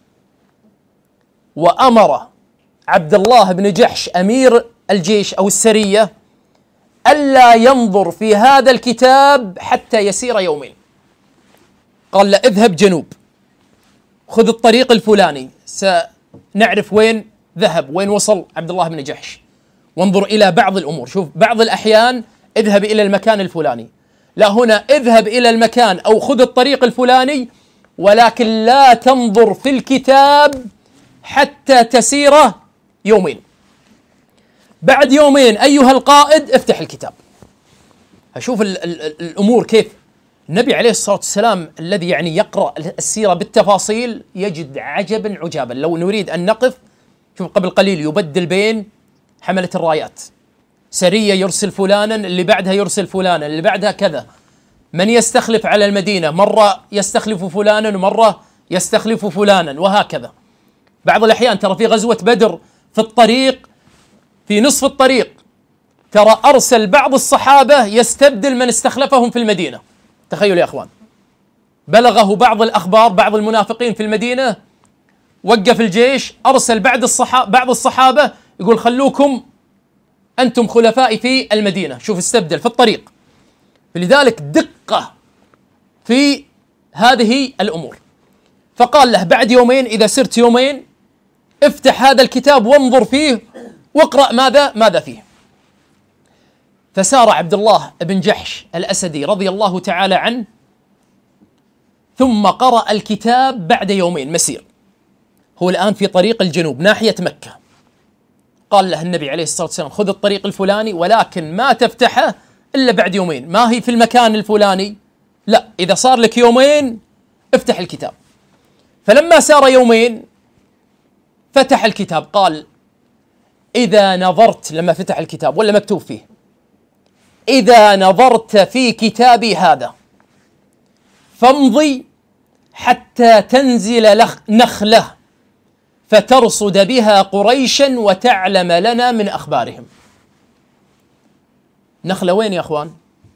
وأمر عبد الله بن جحش أمير الجيش أو السرية ألا ينظر في هذا الكتاب حتى يسير يومين. قال له اذهب جنوب، خذ الطريق الفلاني، سنعرف وين ذهب وين وصل عبد الله بن جحش، وانظر إلى بعض الأمور. شوف بعض الأحيان اذهب إلى المكان الفلاني، لا هنا اذهب إلى المكان أو خذ الطريق الفلاني، ولكن لا تنظر في الكتاب حتى تسير يومين. بعد يومين أيها القائد افتح الكتاب. أشوف ال ال ال الأمور كيف. النبي عليه الصلاة والسلام الذي يعني يقرأ السيرة بالتفاصيل يجد عجبا عجابا. لو نريد أن نقف، شوف قبل قليل يبدل بين حملة الرايات، سرية يرسل فلانا، اللي بعدها يرسل فلانا، اللي بعدها كذا، من يستخلف على المدينة، مرة يستخلف فلانا ومرة يستخلف فلانا، وهكذا. بعض الأحيان ترى في غزوة بدر في الطريق، في نصف الطريق ترى أرسل بعض الصحابة يستبدل من استخلفهم في المدينة. تخيلوا يا أخوان، بلغه بعض الأخبار، بعض المنافقين في المدينة وقف الجيش، أرسل بعض الصحابة بعض الصحابة يقول خلوكم أنتم خلفائي في المدينة. شوف استبدل في الطريق. فلذلك دقة في هذه الأمور. فقال له بعد يومين إذا سرت يومين افتح هذا الكتاب وانظر فيه واقرأ ماذا ماذا فيه. فسار عبد الله بن جحش الأسدي رضي الله تعالى عنه، ثم قرأ الكتاب بعد يومين مسير. هو الآن في طريق الجنوب ناحية مكة. قال له النبي عليه الصلاة والسلام خذ الطريق الفلاني، ولكن ما تفتحه إلا بعد يومين. ما هي في المكان الفلاني، لا، إذا صار لك يومين افتح الكتاب. فلما سار يومين فتح الكتاب، قال إذا نظرت، لما فتح الكتاب ولا مكتوب فيه إذا نظرت في كتابي هذا فامضي حتى تنزل نخلة فترصد بها قريشا وتعلم لنا من أخبارهم. نخلة وين يا أخوان؟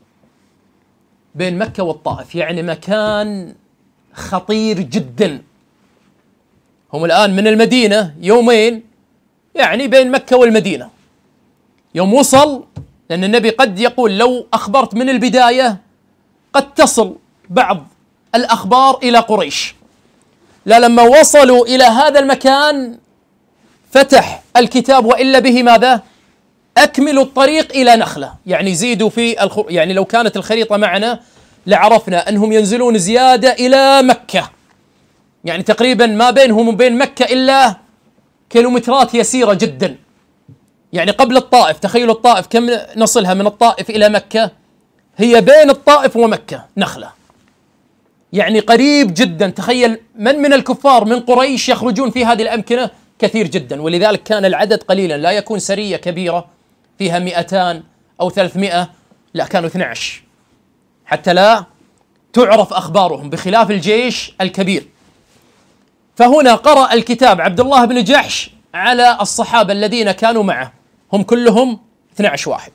بين مكة والطائف، يعني مكان خطير جدا. هم الآن من المدينة يومين، يعني بين مكة والمدينة. يوم وصل، لأن النبي قد يقول لو أخبرت من البداية قد تصل بعض الأخبار إلى قريش، لا، لما وصلوا إلى هذا المكان فتح الكتاب، وإلا به ماذا؟ أكملوا الطريق إلى نخلة، يعني زيدوا في الخ... يعني لو كانت الخريطة معنا لعرفنا أنهم ينزلون زيادة إلى مكة، يعني تقريبا ما بينهم وبين مكة إلا كيلومترات يسيرة جدا، يعني قبل الطائف. تخيلوا الطائف كم نصلها من الطائف إلى مكة؟ هي بين الطائف ومكة نخلة، يعني قريب جدا. تخيل من من الكفار من قريش يخرجون في هذه الأمكنة كثير جدا، ولذلك كان العدد قليلا، لا يكون سرية كبيرة فيها مئتان أو ثلاثمائة، لا، كانوا اثني عشر حتى لا تعرف أخبارهم، بخلاف الجيش الكبير. فهنا قرأ الكتاب عبد الله بن جحش على الصحابة الذين كانوا معه، هم كلهم اثني عشر واحد.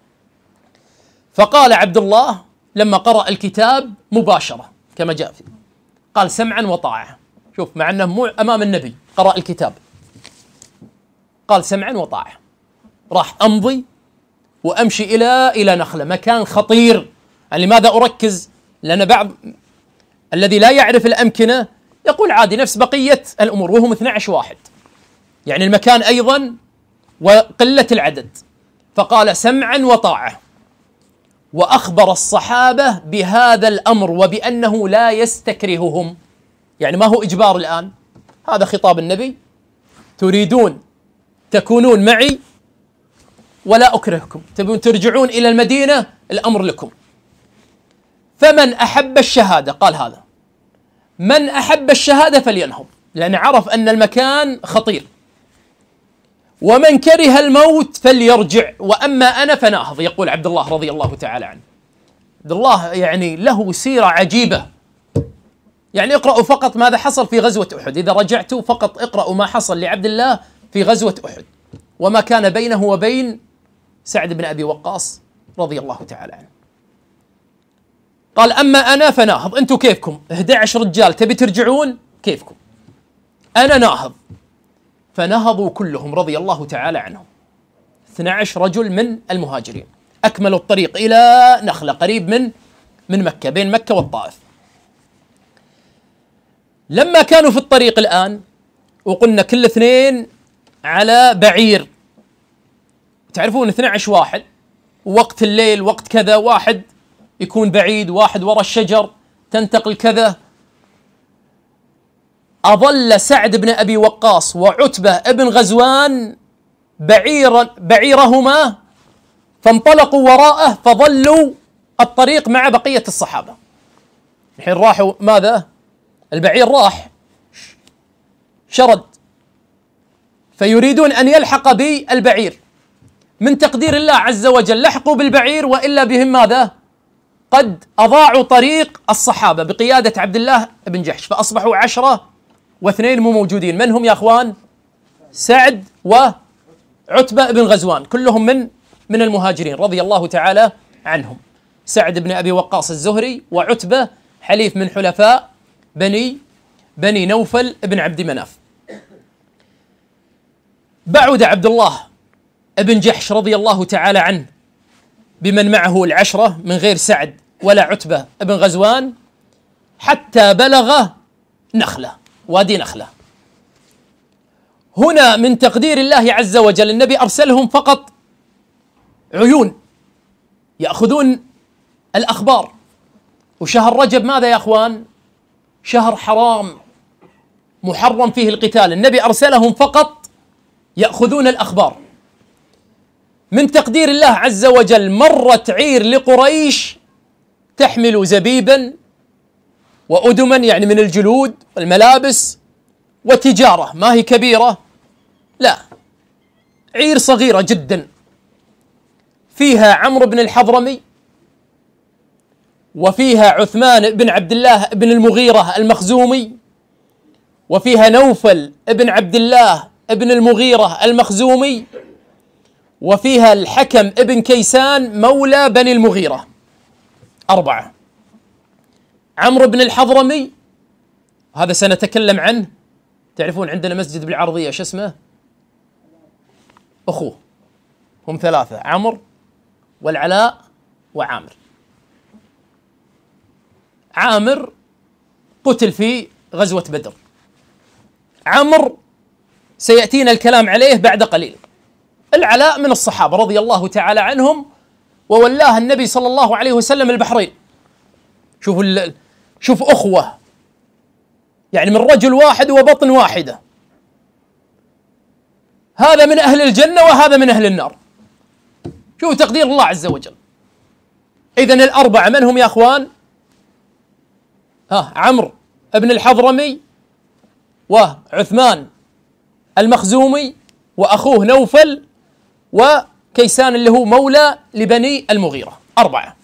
فقال عبد الله لما قرأ الكتاب مباشرة كما جاء فيه، قال سمعا وطاعة. شوف، مع أنه مو أمام النبي قرأ الكتاب، قال سمعا وطاعة. راح أمضي وأمشي إلى إلى نخلة، مكان خطير. يعني لماذا أركز؟ لأن بعض الذي لا يعرف الأمكنة يقول عادي نفس بقية الأمور، وهم اثني عشر واحد، يعني المكان أيضا وقلة العدد. فقال سمعا وطاعة، وأخبر الصحابة بهذا الأمر وبأنه لا يستكرههم، يعني ما هو إجبار الآن، هذا خطاب النبي، تريدون تكونون معي ولا أكرهكم، تبون ترجعون إلى المدينة الأمر لكم. فمن أحب الشهادة، قال هذا، من أحب الشهادة فلينهض، لأن عرف أن المكان خطير، ومن كره الموت فليرجع، وأما أنا فناهض. يقول عبد الله رضي الله تعالى عنه، عبد الله يعني له سيرة عجيبة، يعني اقرأوا فقط ماذا حصل في غزوة أحد، إذا رجعتوا فقط اقرأوا ما حصل لعبد الله في غزوة أحد وما كان بينه وبين سعد بن أبي وقاص رضي الله تعالى عنه. قال أما أنا فناهض، أنتم كيفكم أحد عشر رجال تبي ترجعون كيفكم، أنا ناهض. فنهضوا كلهم رضي الله تعالى عنهم، اثني عشر رجل من المهاجرين، أكملوا الطريق إلى نخلة قريب من من مكة، بين مكة والطائف. لما كانوا في الطريق الآن، وقلنا كل اثنين على بعير، تعرفون اثني عشر واحد، وقت الليل وقت كذا واحد يكون بعيد، واحد وراء الشجر، تنتقل كذا. أظل سعد بن أبي وقاص وعتبة ابن غزوان بعيرا بعيرهما، فانطلقوا وراءه، فظلوا الطريق مع بقية الصحابة. الحين راحوا ماذا؟ البعير راح شرد، فيريدون أن يلحق بالبعير، من تقدير الله عز وجل لحقوا بالبعير، وإلا بهم ماذا؟ قد أضاعوا طريق الصحابة بقيادة عبد الله بن جحش، فأصبحوا عشرة واثنين مو موجودين. من هم يا أخوان؟ سعد وعتبة بن غزوان، كلهم من من المهاجرين رضي الله تعالى عنهم. سعد بن أبي وقاص الزهري، وعتبة حليف من حلفاء بني بني نوفل بن عبد مناف. بعد عبد الله بن جحش رضي الله تعالى عنه بمن معه العشرة من غير سعد ولا عتبة بن غزوان، حتى بلغ نخلة، وادي نخلة. هنا من تقدير الله عز وجل النبي أرسلهم فقط عيون يأخذون الأخبار. وشهر رجب ماذا يا أخوان؟ شهر حرام محرم فيه القتال، النبي أرسلهم فقط يأخذون الأخبار. من تقدير الله عز وجل مرت عير لقريش تحمل زبيبا وأدما، يعني من الجلود والملابس، وتجارة ما هي كبيرة، لا، عير صغيرة جدا، فيها عمرو بن الحضرمي، وفيها عثمان بن عبد الله بن المغيرة المخزومي، وفيها نوفل بن عبد الله بن المغيرة المخزومي، وفيها الحكم ابن كيسان مولى بني المغيرة. أربعة. عمرو بن الحضرمي هذا سنتكلم عنه، تعرفون عندنا مسجد بالعرضية شو اسمه؟ أخوه، هم ثلاثة، عمرو والعلاء وعامر. عامر قتل في غزوة بدر، عمرو سيأتينا الكلام عليه بعد قليل. العلاء من الصحابة رضي الله تعالى عنهم، وولاه النبي صلى الله عليه وسلم البحرين. شوفوا شوف أخوة، يعني من رجل واحد وبطن واحدة، هذا من أهل الجنة وهذا من أهل النار. شوفوا تقدير الله عز وجل. إذن الأربعة من هم يا أخوان؟ ها، عمرو ابن الحضرمي، وعثمان المخزومي، وأخوه نوفل، وكيسان اللي هو مولى لبني المغيرة. أربعة.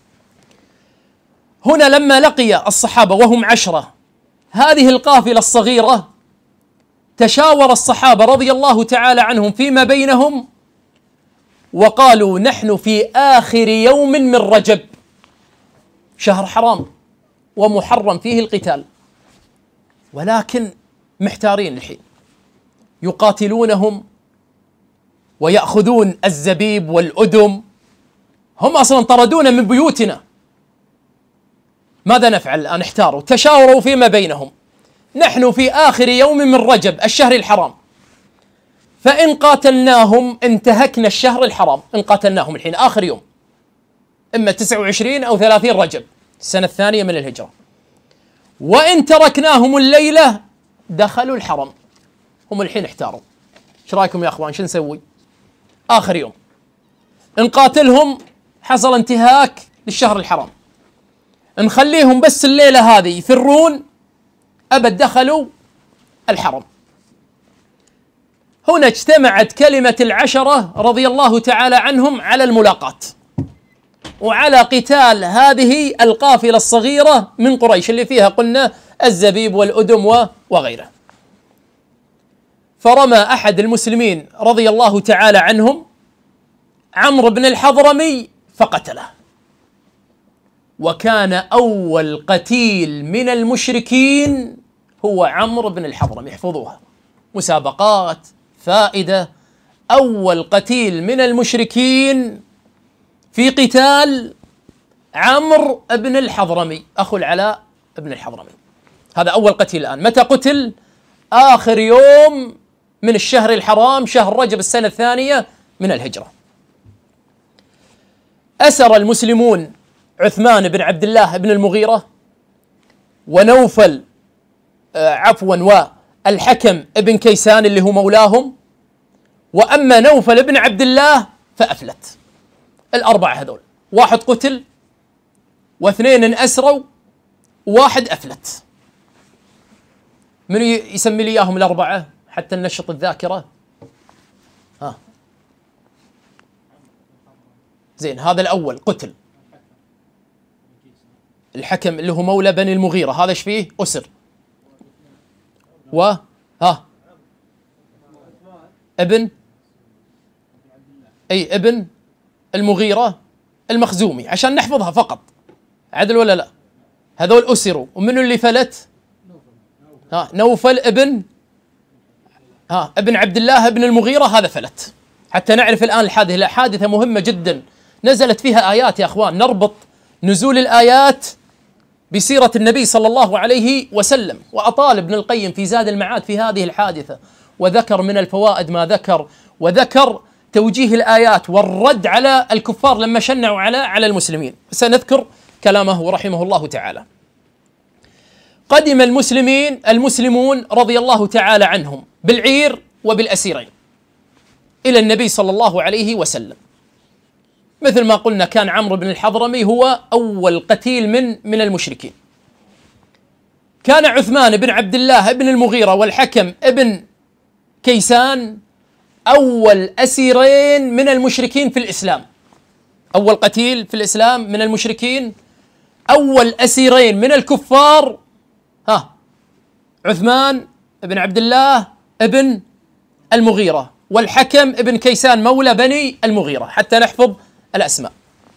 هنا لما لقي الصحابة وهم عشرة هذه القافلة الصغيرة، تشاور الصحابة رضي الله تعالى عنهم فيما بينهم، وقالوا نحن في آخر يوم من رجب، شهر حرام ومحرم فيه القتال، ولكن محتارين الحين، يقاتلونهم ويأخذون الزبيب والأدم، هم أصلا طردونا من بيوتنا، ماذا نفعل الآن؟ احتاروا، تشاوروا فيما بينهم، نحن في آخر يوم من رجب الشهر الحرام، فإن قاتلناهم انتهكنا الشهر الحرام. إن قاتلناهم الحين آخر يوم، إما تسعة وعشرين أو ثلاثين رجب السنة الثانية من الهجرة، وإن تركناهم الليلة دخلوا الحرم. هم الحين احتاروا، ايش رايكم يا اخوان؟ شو نسوي؟ آخر يوم نقاتلهم، حصل انتهاك للشهر الحرام، نخليهم بس الليلة هذه يفرون، أبد دخلوا الحرم. هنا اجتمعت كلمة العشرة رضي الله تعالى عنهم على الملاقاة وعلى قتال هذه القافلة الصغيرة من قريش اللي فيها قلنا الزبيب والأدم وغيره. فرمى أحد المسلمين رضي الله تعالى عنهم عمرو بن الحضرمي فقتله، وكان أول قتيل من المشركين هو عمرو بن الحضرمي. احفظوها، مسابقات فائدة. أول قتيل من المشركين في قتال عمرو بن الحضرمي أخو العلاء بن الحضرمي، هذا أول قتيل. الآن متى قتل؟ آخر يوم من الشهر الحرام، شهر رجب السنة الثانية من الهجرة. أسر المسلمون عثمان بن عبد الله بن المغيرة ونوفل آه عفوا والحكم بن كيسان اللي هو مولاهم، وأما نوفل بن عبد الله فأفلت. الأربعة هذول، واحد قتل واثنين أسروا وواحد أفلت. من يسمي لي إياهم الأربعة حتى ننشط الذاكرة؟ ها زين، هذا الأول قتل، الحكم اللي هو مولى بني المغيرة، هذا ايش فيه؟ أسر. و ها ابن أي ابن المغيرة المخزومي، عشان نحفظها فقط، عدل ولا لا؟ هذول أسروا. ومنو اللي فلت؟ ها نوفل ابن ها ابن عبد الله ابن المغيرة، هذا فلت. حتى نعرف الآن الحادثة، حادثة مهمة جدا نزلت فيها آيات يا أخوان، نربط نزول الآيات بسيرة النبي صلى الله عليه وسلم. وأطال ابن القيم في زاد المعاد في هذه الحادثة، وذكر من الفوائد ما ذكر، وذكر توجيه الآيات والرد على الكفار لما شنعوا على على المسلمين. سنذكر كلامه رحمه الله تعالى. قدم المسلمين المسلمون رضي الله تعالى عنهم بالعير وبالأسيرين إلى النبي صلى الله عليه وسلم. مثل ما قلنا كان عمرو بن الحضرمي هو أول قتيل من من المشركين. كان عثمان بن عبد الله بن المغيرة والحكم ابن كيسان أول أسيرين من المشركين في الإسلام. أول قتيل في الإسلام من المشركين، أول أسيرين من الكفار ها عثمان بن عبد الله ابن المغيرة والحكم ابن كيسان مولى بني المغيرة، حتى نحفظ الأسماء.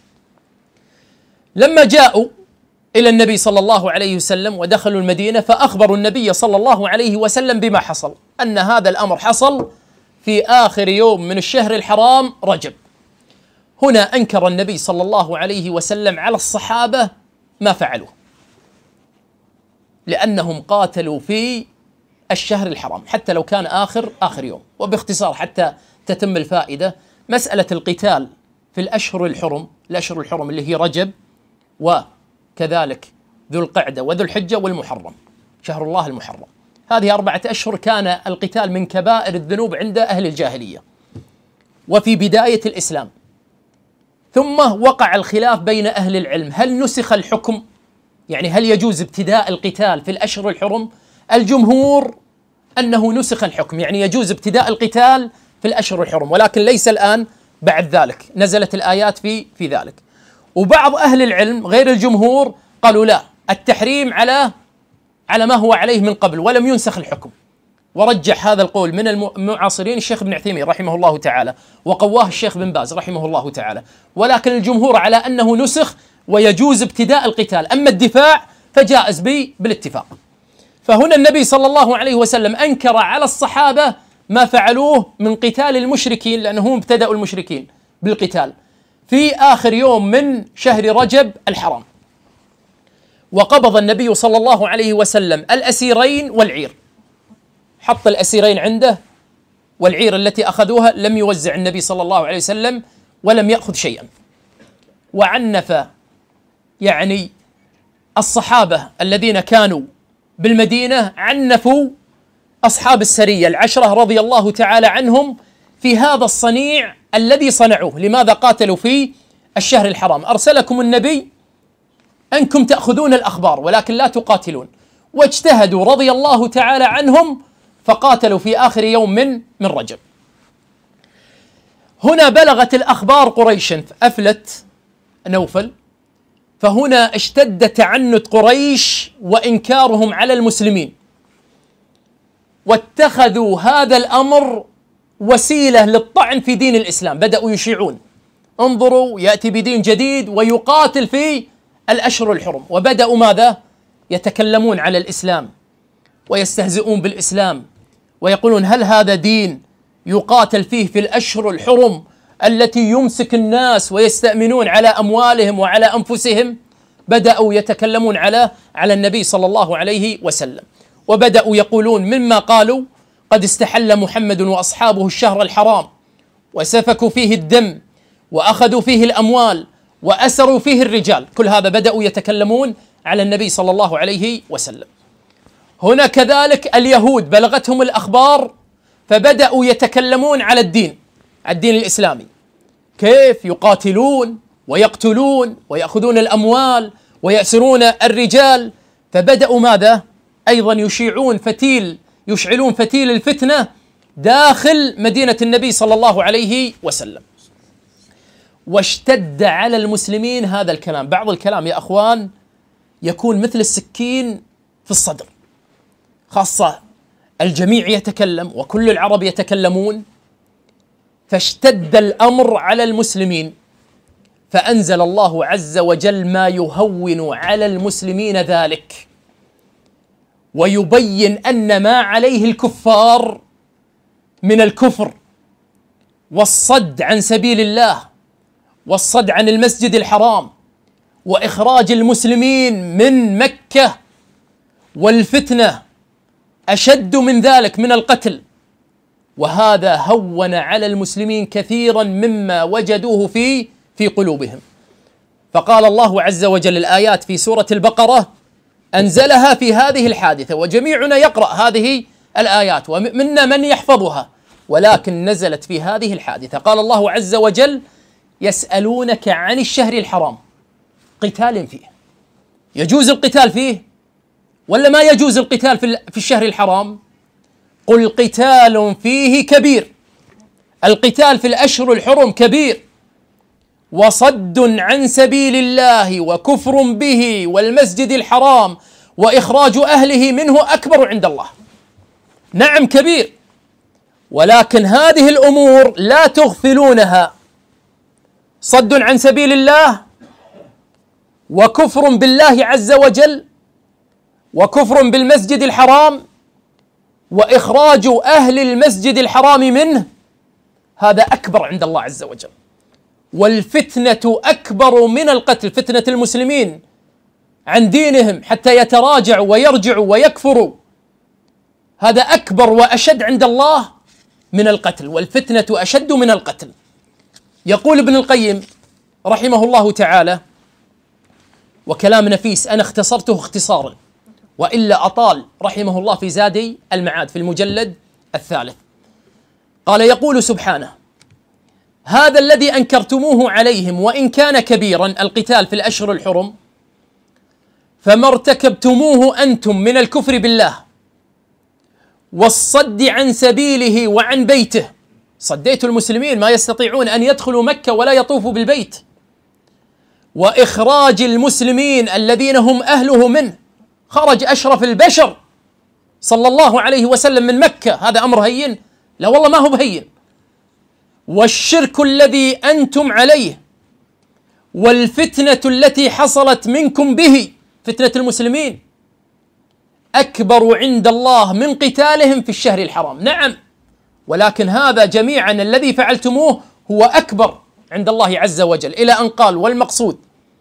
لما جاءوا إلى النبي صلى الله عليه وسلم ودخلوا المدينة، فأخبروا النبي صلى الله عليه وسلم بما حصل، أن هذا الأمر حصل في آخر يوم من الشهر الحرام رجب. هنا أنكر النبي صلى الله عليه وسلم على الصحابة ما فعلوا، لأنهم قاتلوا في الشهر الحرام حتى لو كان آخر آخر يوم. وباختصار حتى تتم الفائدة، مسألة القتال في الأشهر الحرم، الأشهر الحرم اللي هي رجب وكذلك ذو القعدة وذو الحجة والمحرم، شهر الله المحرم، هذه أربعة أشهر كان القتال من كبائر الذنوب عند أهل الجاهلية وفي بداية الإسلام. ثم وقع الخلاف بين أهل العلم، هل نسخ الحكم؟ يعني هل يجوز ابتداء القتال في الأشهر الحرم؟ الجمهور أنه نسخ الحكم، يعني يجوز ابتداء القتال في الأشهر الحرم، ولكن ليس الآن بعد ذلك، نزلت الآيات في في ذلك. وبعض أهل العلم غير الجمهور قالوا لا، التحريم على على ما هو عليه من قبل ولم ينسخ الحكم. ورجح هذا القول من المعاصرين الشيخ ابن عثيمين رحمه الله تعالى، وقواه الشيخ بن باز رحمه الله تعالى، ولكن الجمهور على أنه نسخ ويجوز ابتداء القتال، أما الدفاع فجائز به بالاتفاق. فهنا النبي صلى الله عليه وسلم أنكر على الصحابة ما فعلوه من قتال المشركين، لأنهم ابتدأوا المشركين بالقتال في آخر يوم من شهر رجب الحرام. وقبض النبي صلى الله عليه وسلم الأسيرين والعير، حط الأسيرين عنده والعير التي أخذوها لم يوزع النبي صلى الله عليه وسلم ولم يأخذ شيئا. وعنف يعني الصحابة الذين كانوا بالمدينة، عنفوا أصحاب السرية العشرة رضي الله تعالى عنهم في هذا الصنيع الذي صنعوه. لماذا قاتلوا في الشهر الحرام؟ أرسلكم النبي أنكم تأخذون الأخبار ولكن لا تقاتلون، واجتهدوا رضي الله تعالى عنهم فقاتلوا في آخر يوم من من رجب. هنا بلغت الأخبار قريشا أفلت نوفل، فهنا اشتد تعنت قريش وإنكارهم على المسلمين، واتخذوا هذا الأمر وسيلة للطعن في دين الإسلام. بدأوا يشيعون، انظروا يأتي بدين جديد ويقاتل في الأشهر الحرم، وبدأوا ماذا؟ يتكلمون على الإسلام ويستهزئون بالإسلام ويقولون هل هذا دين يقاتل فيه في الأشهر الحرم التي يمسك الناس ويستأمنون على أموالهم وعلى أنفسهم؟ بدأوا يتكلمون على على النبي صلى الله عليه وسلم، وبدأوا يقولون مما قالوا قد استحل محمد وأصحابه الشهر الحرام وسفكوا فيه الدم وأخذوا فيه الأموال وأسروا فيه الرجال. كل هذا بدأوا يتكلمون على النبي صلى الله عليه وسلم. هنا كذلك اليهود بلغتهم الأخبار فبدأوا يتكلمون على الدين، الدين الإسلامي، كيف يقاتلون ويقتلون ويأخذون الأموال ويأسرون الرجال. فبدأوا ماذا؟ أيضا يشيعون فتيل، يشعلون فتيل الفتنة داخل مدينة النبي صلى الله عليه وسلم. واشتد على المسلمين هذا الكلام. بعض الكلام يا أخوان يكون مثل السكين في الصدر، خاصة الجميع يتكلم وكل العرب يتكلمون، فاشتد الأمر على المسلمين، فأنزل الله عز وجل ما يهون على المسلمين ذلك ويبين أن ما عليه الكفار من الكفر والصد عن سبيل الله والصد عن المسجد الحرام وإخراج المسلمين من مكة والفتنة أشد من ذلك من القتل، وهذا هون على المسلمين كثيرا مما وجدوه في في قلوبهم. فقال الله عز وجل الآيات في سورة البقرة أنزلها في هذه الحادثة، وجميعنا يقرأ هذه الآيات ومنا من يحفظها، ولكن نزلت في هذه الحادثة. قال الله عز وجل يسألونك عن الشهر الحرام قتال فيه، يجوز القتال فيه ولا ما يجوز القتال في في الشهر الحرام؟ قل قتال فيه كبير، القتال في الأشهر الحرم كبير، وصد عن سبيل الله وكفر به والمسجد الحرام وإخراج أهله منه أكبر عند الله. نعم كبير، ولكن هذه الأمور لا تغفلونها، صد عن سبيل الله وكفر بالله عز وجل وكفر بالمسجد الحرام وإخراج أهل المسجد الحرام منه، هذا أكبر عند الله عز وجل. والفتنة أكبر من القتل، فتنة المسلمين عن دينهم حتى يتراجعوا ويرجعوا ويكفروا، هذا أكبر وأشد عند الله من القتل، والفتنة أشد من القتل. يقول ابن القيم رحمه الله تعالى، وكلام نفيس أنا اختصرته اختصارا وإلا أطال، رحمه الله في زادي المعاد في المجلد الثالث، قال يقول سبحانه: هذا الذي أنكرتموه عليهم وإن كان كبيرا، القتال في الأشهر الحرم، فما ارتكبتموه أنتم من الكفر بالله والصد عن سبيله وعن بيته، صديتوا المسلمين ما يستطيعون أن يدخلوا مكة ولا يطوفوا بالبيت، وإخراج المسلمين الذين هم أهله منه، خرج أشرف البشر صلى الله عليه وسلم من مكة، هذا أمر هين؟ لا والله ما هو بهين. والشرك الذي أنتم عليه والفتنة التي حصلت منكم به، فتنة المسلمين، أكبر عند الله من قتالهم في الشهر الحرام. نعم، ولكن هذا جميعا الذي فعلتموه هو أكبر عند الله عز وجل، إلى أن قال: والمقصود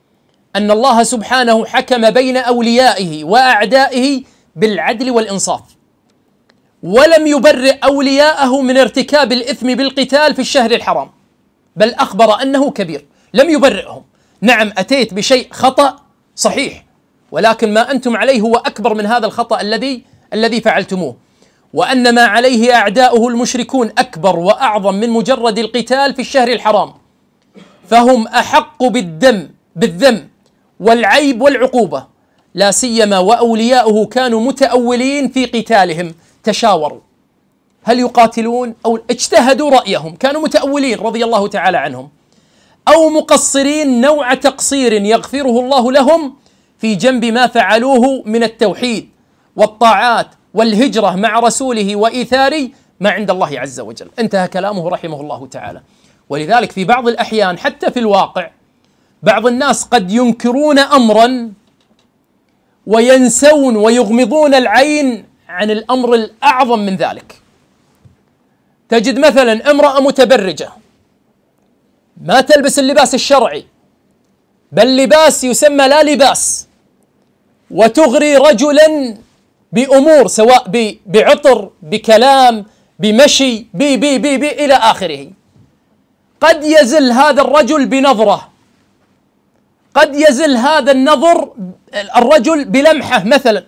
أن الله سبحانه حكم بين أوليائه وأعدائه بالعدل والإنصاف، ولم يبرئ أولياءه من ارتكاب الإثم بالقتال في الشهر الحرام، بل أخبر أنه كبير، لم يبرئهم. نعم أتيت بشيء خطأ صحيح، ولكن ما أنتم عليه هو أكبر من هذا الخطأ الذي الذي فعلتموه، وأن ما عليه أعداؤه المشركون أكبر وأعظم من مجرد القتال في الشهر الحرام، فهم أحق بالذم بالذم والعيب والعقوبة، لا سيما وأولياؤه كانوا متأولين في قتالهم، تشاوروا هل يقاتلون أو اجتهدوا رأيهم، كانوا متأولين رضي الله تعالى عنهم، أو مقصرين نوع تقصير يغفره الله لهم في جنب ما فعلوه من التوحيد والطاعات والهجرة مع رسوله وإيثار ما عند الله عز وجل. انتهى كلامه رحمه الله تعالى. ولذلك في بعض الأحيان حتى في الواقع بعض الناس قد ينكرون أمرا وينسون ويغمضون العين عن الأمر الأعظم من ذلك. تجد مثلا امرأة متبرجة ما تلبس اللباس الشرعي، بل لباس يسمى لا لباس، وتغري رجلا بأمور سواء بعطر بكلام بمشي بي بي بي بي إلى آخره. قد يزل هذا الرجل بنظرة، قد يزل هذا النظر الرجل بلمحة مثلا،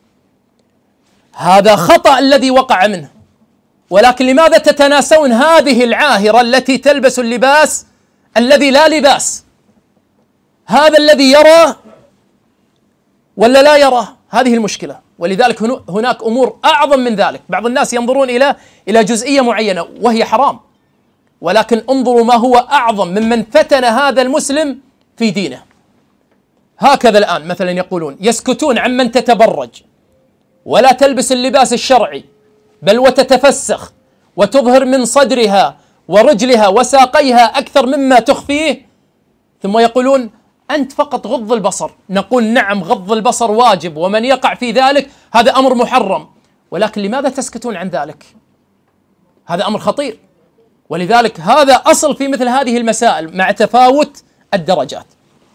هذا خطأ الذي وقع منه. ولكن لماذا تتناسون هذه العاهرة التي تلبس اللباس الذي لا لباس؟ هذا الذي يرى ولا لا يرى؟ هذه المشكلة. ولذلك هناك أمور أعظم من ذلك. بعض الناس ينظرون إلى إلى جزئية معينة وهي حرام، ولكن انظروا ما هو أعظم ممن فتن هذا المسلم في دينه. هكذا الآن مثلا يقولون يسكتون عمن تتبرج ولا تلبس اللباس الشرعي، بل وتتفسخ وتظهر من صدرها ورجلها وساقيها أكثر مما تخفيه، ثم يقولون أنت فقط غض البصر. نقول نعم غض البصر واجب، ومن يقع في ذلك هذا أمر محرم، ولكن لماذا تسكتون عن ذلك؟ هذا أمر خطير. ولذلك هذا أصل في مثل هذه المسائل مع تفاوت الدرجات.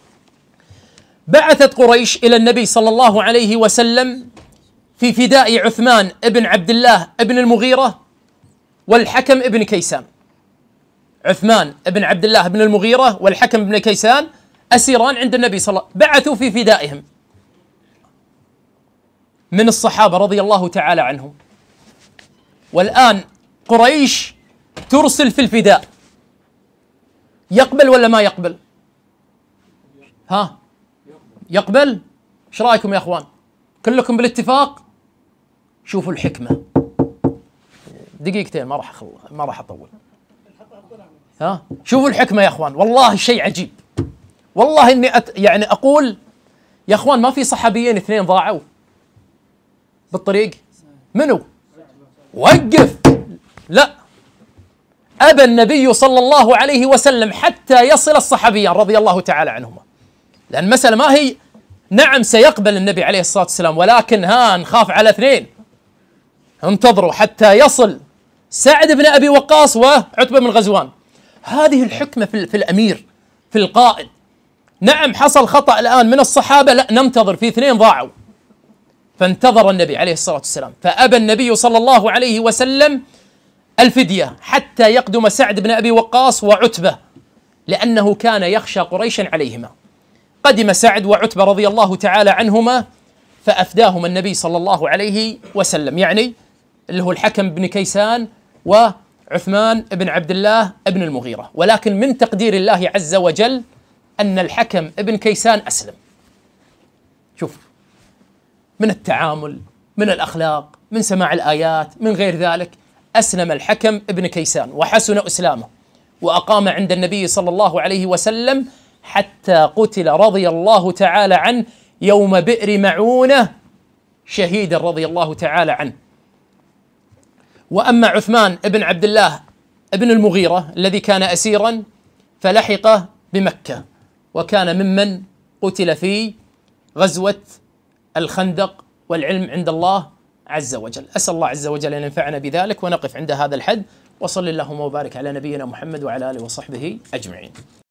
بعثت قريش إلى النبي صلى الله عليه وسلم في فداء عثمان ابن عبد الله ابن المغيرة والحكم ابن كيسان. عثمان ابن عبد الله ابن المغيرة والحكم ابن كيسان أسيران عند النبي صلى الله عليه وسلم، بعثوا في فدائهم من الصحابة رضي الله تعالى عنهم. والآن قريش ترسل في الفداء، يقبل ولا ما يقبل؟ ها يقبل؟ ايش رايكم يا اخوان؟ كلكم بالاتفاق؟ شوفوا الحكمة. دقيقتين ما راح أخل... ما راح اطول. ها شوفوا الحكمة يا اخوان، والله شيء عجيب. والله اني أت... يعني اقول يا اخوان ما في صحابيين اثنين ضاعوا بالطريق؟ منو؟ وقف. لا، أبى النبي صلى الله عليه وسلم حتى يصل الصحابيان رضي الله تعالى عنهما، لأن المسألة ما هي نعم سيقبل النبي عليه الصلاة والسلام، ولكن ها نخاف على اثنين. انتظروا حتى يصل سعد بن أبي وقاص وعتبة بن غزوان. هذه الحكمة في, في الأمير في القائد. نعم حصل خطأ الآن من الصحابة، لا ننتظر، في اثنين ضاعوا. فانتظر النبي عليه الصلاة والسلام، فأبى النبي صلى الله عليه وسلم الفدية حتى يقدم سعد بن أبي وقاص وعتبة، لأنه كان يخشى قريشا عليهما. قدم سعد وعتبة رضي الله تعالى عنهما فأفداهما النبي صلى الله عليه وسلم، يعني اللي هو الحكم بن كيسان وعثمان بن عبد الله بن المغيرة. ولكن من تقدير الله عز وجل أن الحكم بن كيسان أسلم. شوف، من التعامل، من الأخلاق، من سماع الآيات، من غير ذلك، أسلم الحكم ابن كيسان وحسن إسلامه، وأقام عند النبي صلى الله عليه وسلم حتى قتل رضي الله تعالى عنه يوم بئر معونة شهيدا رضي الله تعالى عنه. وأما عثمان ابن عبد الله ابن المغيرة الذي كان أسيرا فلحق بمكة، وكان ممن قتل في غزوة الخندق، والعلم عند الله عز وجل. أسأل الله عز وجل أن ينفعنا بذلك، ونقف عند هذا الحد، وصل اللهم وبارك على نبينا محمد وعلى آله وصحبه أجمعين.